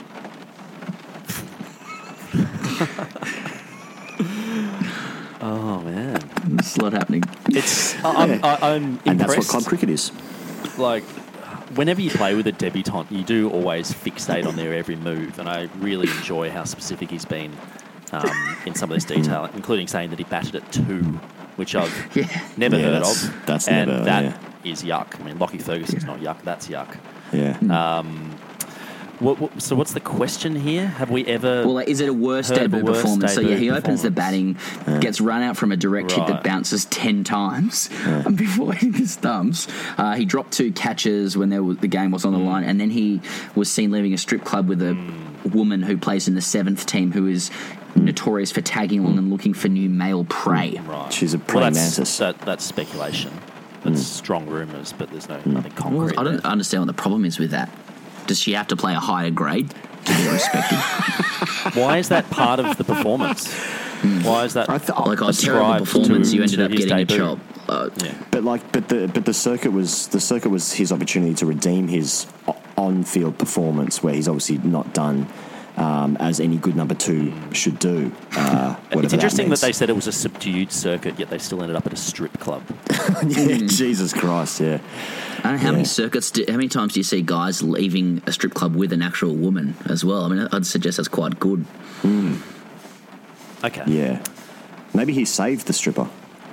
Oh man, there's a lot happening. It's I'm, yeah. I, I'm impressed. And that's what club cricket is. Like, whenever you play with a debutant, you do always fixate on their every move, and I really enjoy how specific he's been um, in some of this detail, including saying that he batted at two, which I've yeah. never yeah, heard that's, of. That's and never. that yeah. is yuck. I mean, Lockie Ferguson's yeah. not yuck. That's yuck. Yeah. Um, What, what, so what's the question here? Have we ever? Well, like, is it a worse debut a worse performance? So yeah, he opens the batting, yeah. gets run out from a direct right. hit that bounces ten times yeah. and before hitting the stumps. Uh, he dropped two catches when there was, the game was on the mm. line, and then he was seen leaving a strip club with a mm. woman who plays in the seventh team who is mm. notorious for tagging along and looking for new male prey. Right. She's a praying well, that's, mantis. That, that's speculation. That's mm. strong rumours, but there's no mm. nothing concrete. Well, I don't there. understand what the problem is with that. Does she have to play a higher grade to be respected? Why is that part of the performance? Mm. Why is that? I th- like a terrible performance, to, you ended up getting debut. a job. Uh, yeah. But like, but the but the circuit was the circuit was his opportunity to redeem his on-field performance, where he's obviously not done um, as any good number two should do. Uh, it's interesting that, that they said it was a subdued circuit, yet they still ended up at a strip club. yeah, Jesus Christ, yeah. I don't know how yeah. many circuits, do, how many times do you see guys leaving a strip club with an actual woman as well? I mean, I'd suggest that's quite good. Mm. Okay. Yeah. Maybe he saved the stripper.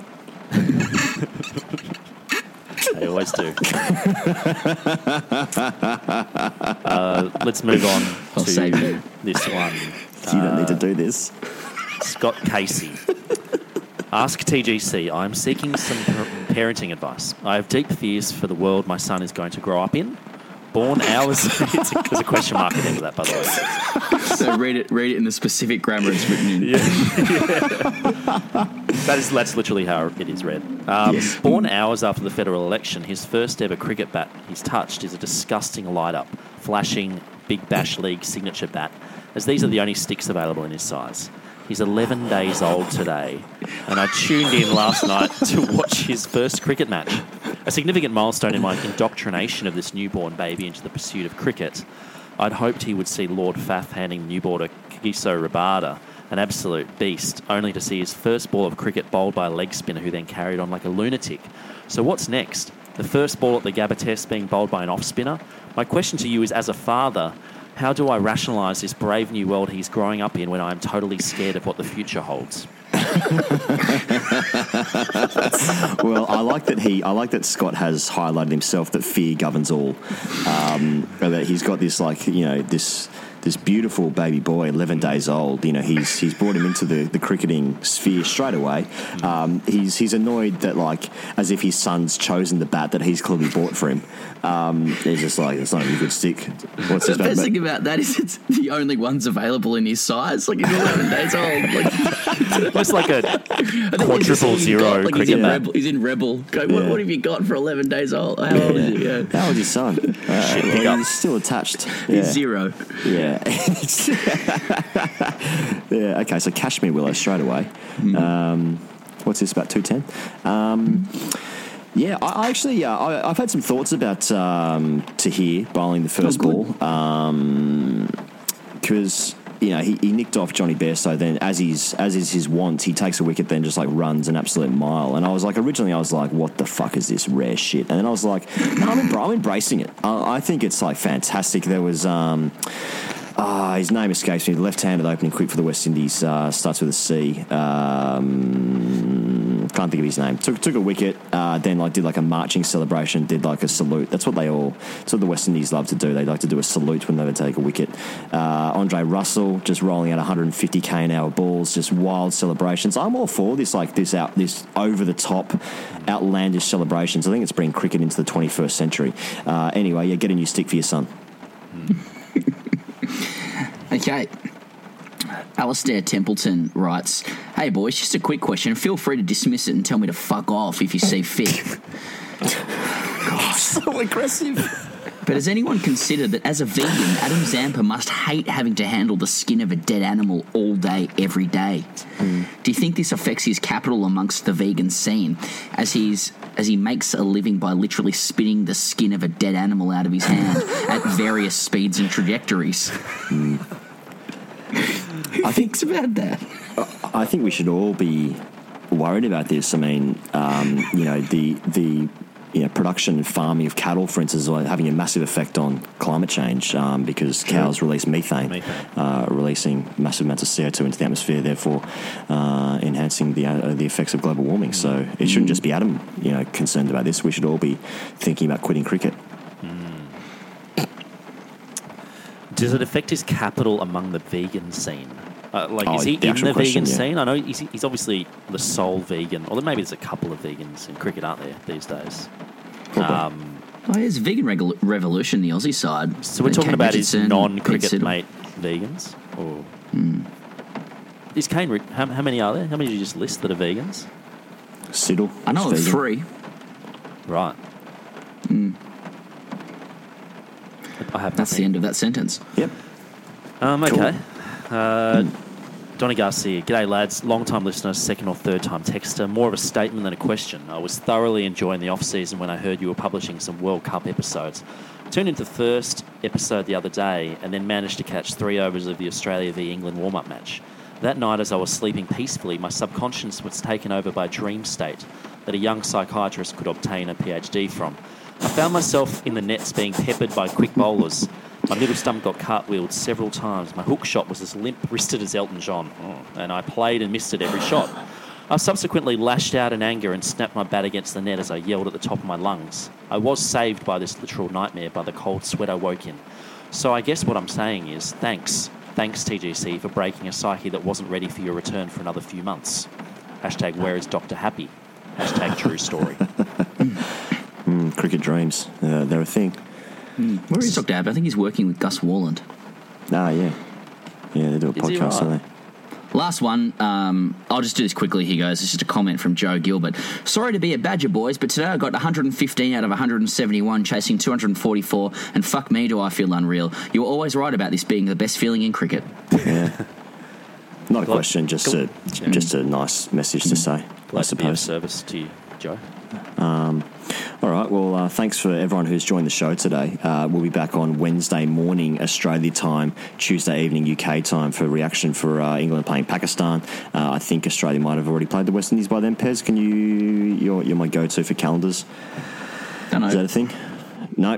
They always do. uh, let's move on I'll to save you. this one. You uh, don't need to do this. Scott Casey. Ask T G C, I'm seeking some parenting advice. I have deep fears for the world my son is going to grow up in. Born hours... it's a, there's a question mark at the end of that, by the way. So read it read it in the specific grammar it's written in. Yeah. yeah. That is, that's literally how it is read. Um, yes. Born hours after the federal election, his first ever cricket bat he's touched is a disgusting light-up, flashing Big Bash League signature bat, as these are the only sticks available in his size. He's eleven days old today, and I tuned in last night to watch his first cricket match. A significant milestone in my indoctrination of this newborn baby into the pursuit of cricket. I'd hoped he would see Lord Faff handing newborn a Kagiso Rabada, an absolute beast, only to see his first ball of cricket bowled by a leg spinner who then carried on like a lunatic. So what's next? The first ball at the Gabba Test being bowled by an off-spinner? My question to you is, as a father, how do I rationalise this brave new world he's growing up in when I'm totally scared of what the future holds? Well, I like that he. I like that Scott has highlighted himself that fear governs all. Um, that he's got this, like, you know, this this beautiful baby boy, eleven days old. You know, he's he's brought him into the, the cricketing sphere straight away. Um, he's he's annoyed that, like, as if his son's chosen the bat that he's clearly bought for him. Um, he's just like, it's not a good stick. What's the this best bat? thing about that is it's the only ones available in his size. Like, he's eleven days old. Like, it's like a quadruple zero like cricket he's in, bat. Rebel, he's in Rebel. Go, what, Yeah. what have you got for eleven days old? How old is he? Yeah. How old is his son? Uh, Shit, well, pick up. he's still attached. He's Yeah. zero. Yeah. yeah. Okay. So Kashmir Willow straight away. Mm. Um, what's this? About two ten. Um, yeah. I, I actually uh, I, I've had some thoughts about um, Tahir bowling the first Oh, ball because. Um, you know, he, he nicked off Johnny Bairstow. Then, as he's as is his wont, he takes a wicket, then just like runs an absolute mile. And I was like, originally, I was like, "What the fuck is this rare shit?" And then I was like, "No, I'm, embra- I'm embracing it. I, I think it's like fantastic." There was. Um, Ah, his name escapes me. The left-handed opening quick for the West Indies uh, starts with a C. Um, can't think of his name. Took took a wicket, uh, then like did like a marching celebration, did like a salute. That's what they all. That's what the West Indies love to do. They like to do a salute when they would take a wicket. Uh, Andre Russell just rolling out one hundred fifty k an hour balls, just wild celebrations. I'm all for this, like this out this over the top, outlandish celebrations. I think it's bringing cricket into the twenty-first century. Uh, anyway, yeah, get a new stick for your son. Okay. Alistair Templeton writes, "Hey boys, just a quick question. Feel free to dismiss it and tell me to fuck off if you see fit. God, so aggressive. But has anyone considered that as a vegan, Adam Zampa must hate having to handle the skin of a dead animal all day, every day? Mm. Do you think this affects his capital amongst the vegan scene, as he's as he makes a living by literally spinning the skin of a dead animal out of his hand at various speeds and trajectories?" Mm. Who thinks about that? I think we should all be worried about this. I mean, um, you know, the the you know, production and farming of cattle, for instance, is having a massive effect on climate change um, because cows release methane, methane. Uh, releasing massive amounts of C O two into the atmosphere, therefore uh, enhancing the uh, the effects of global warming. So it shouldn't just be Adam, you know, concerned about this. We should all be thinking about quitting cricket. Does it affect his capital among the vegan scene? Uh, like, oh, is he the in the question, vegan yeah. scene? I know he's, he's obviously the sole vegan, although maybe there's a couple of vegans in cricket, aren't there, these days? Um, oh, there's Vegan Regu- Revolution, the Aussie side. so we're Uh, talking Kane about his Richardson, non-cricket Pete Siddle. mate vegans? Or Mm. is Kane? Ri- How, how many are there? How many did you just list that are vegans? Siddle. I know of vegan. three. Right. Mm. I have That's nothing. the end of that sentence. Yep. Um, Cool. okay. Uh, Donny Garcia, g'day lads, long time listener, second or third time texter. More of a statement than a question. I was thoroughly enjoying the off season when I heard you were publishing some World Cup episodes. Tuned into the first episode the other day and then managed to catch three overs of the Australia v England warm-up match. That night, as I was sleeping peacefully, my subconscious was taken over by a dream state that a young psychiatrist could obtain a PhD from. I found myself in the nets being peppered by quick bowlers. My middle stump got cartwheeled several times. My hook shot was as limp-wristed as Elton John, oh, and I played and missed it every shot. I subsequently lashed out in anger and snapped my bat against the net as I yelled at the top of my lungs. I was saved by this literal nightmare by the cold sweat I woke in. So I guess what I'm saying is thanks. Thanks, T G C, for breaking a psyche that wasn't ready for your return for another few months. Hashtag where is Doctor Happy? Hashtag true story. Mm, cricket dreams. Uh, they're a thing. Mm. Where is Doctor Abbott? I think he's working with Gus Warland. Ah, yeah. Yeah, they do a Is he podcast, right? don't they? Last one. Um, I'll just do this quickly. He goes, it's just a comment from Joe Gilbert. Sorry to be a Badger, boys, but today I got one hundred fifteen out of one hundred seventy-one, chasing two hundred forty-four, and fuck me, do I feel unreal. You were always right about this being the best feeling in cricket. Yeah. Not a question, just a, just a nice message to say, I Glad to be of suppose. service to you, Joe. Um, all right, well, uh, thanks for everyone who's joined the show today. Uh, we'll be back on Wednesday morning, Australia time, Tuesday evening, U K time, for reaction for uh, England playing Pakistan. Uh, I think Australia might have already played the West Indies by then. Pez, can you... You're, you're my go-to for calendars. Don't know. Is that a thing? Nope.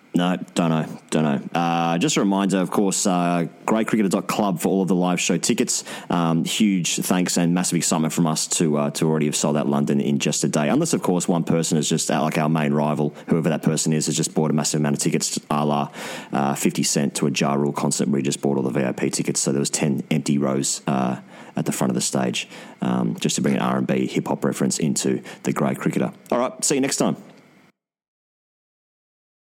No, don't know, don't know. Uh, just a reminder, of course, uh, grey cricketer dot club for all of the live show tickets. Um, huge thanks and massive excitement from us to uh, to already have sold out London in just a day. Unless, of course, one person is just, uh, like our main rival, whoever that person is, has just bought a massive amount of tickets, a la uh, fifty Cent to a Ja Rule concert where he just bought all the V I P tickets. So there was ten empty rows uh, at the front of the stage, um, just to bring an R and B hip-hop reference into the Grey Cricketer. All right, see you next time.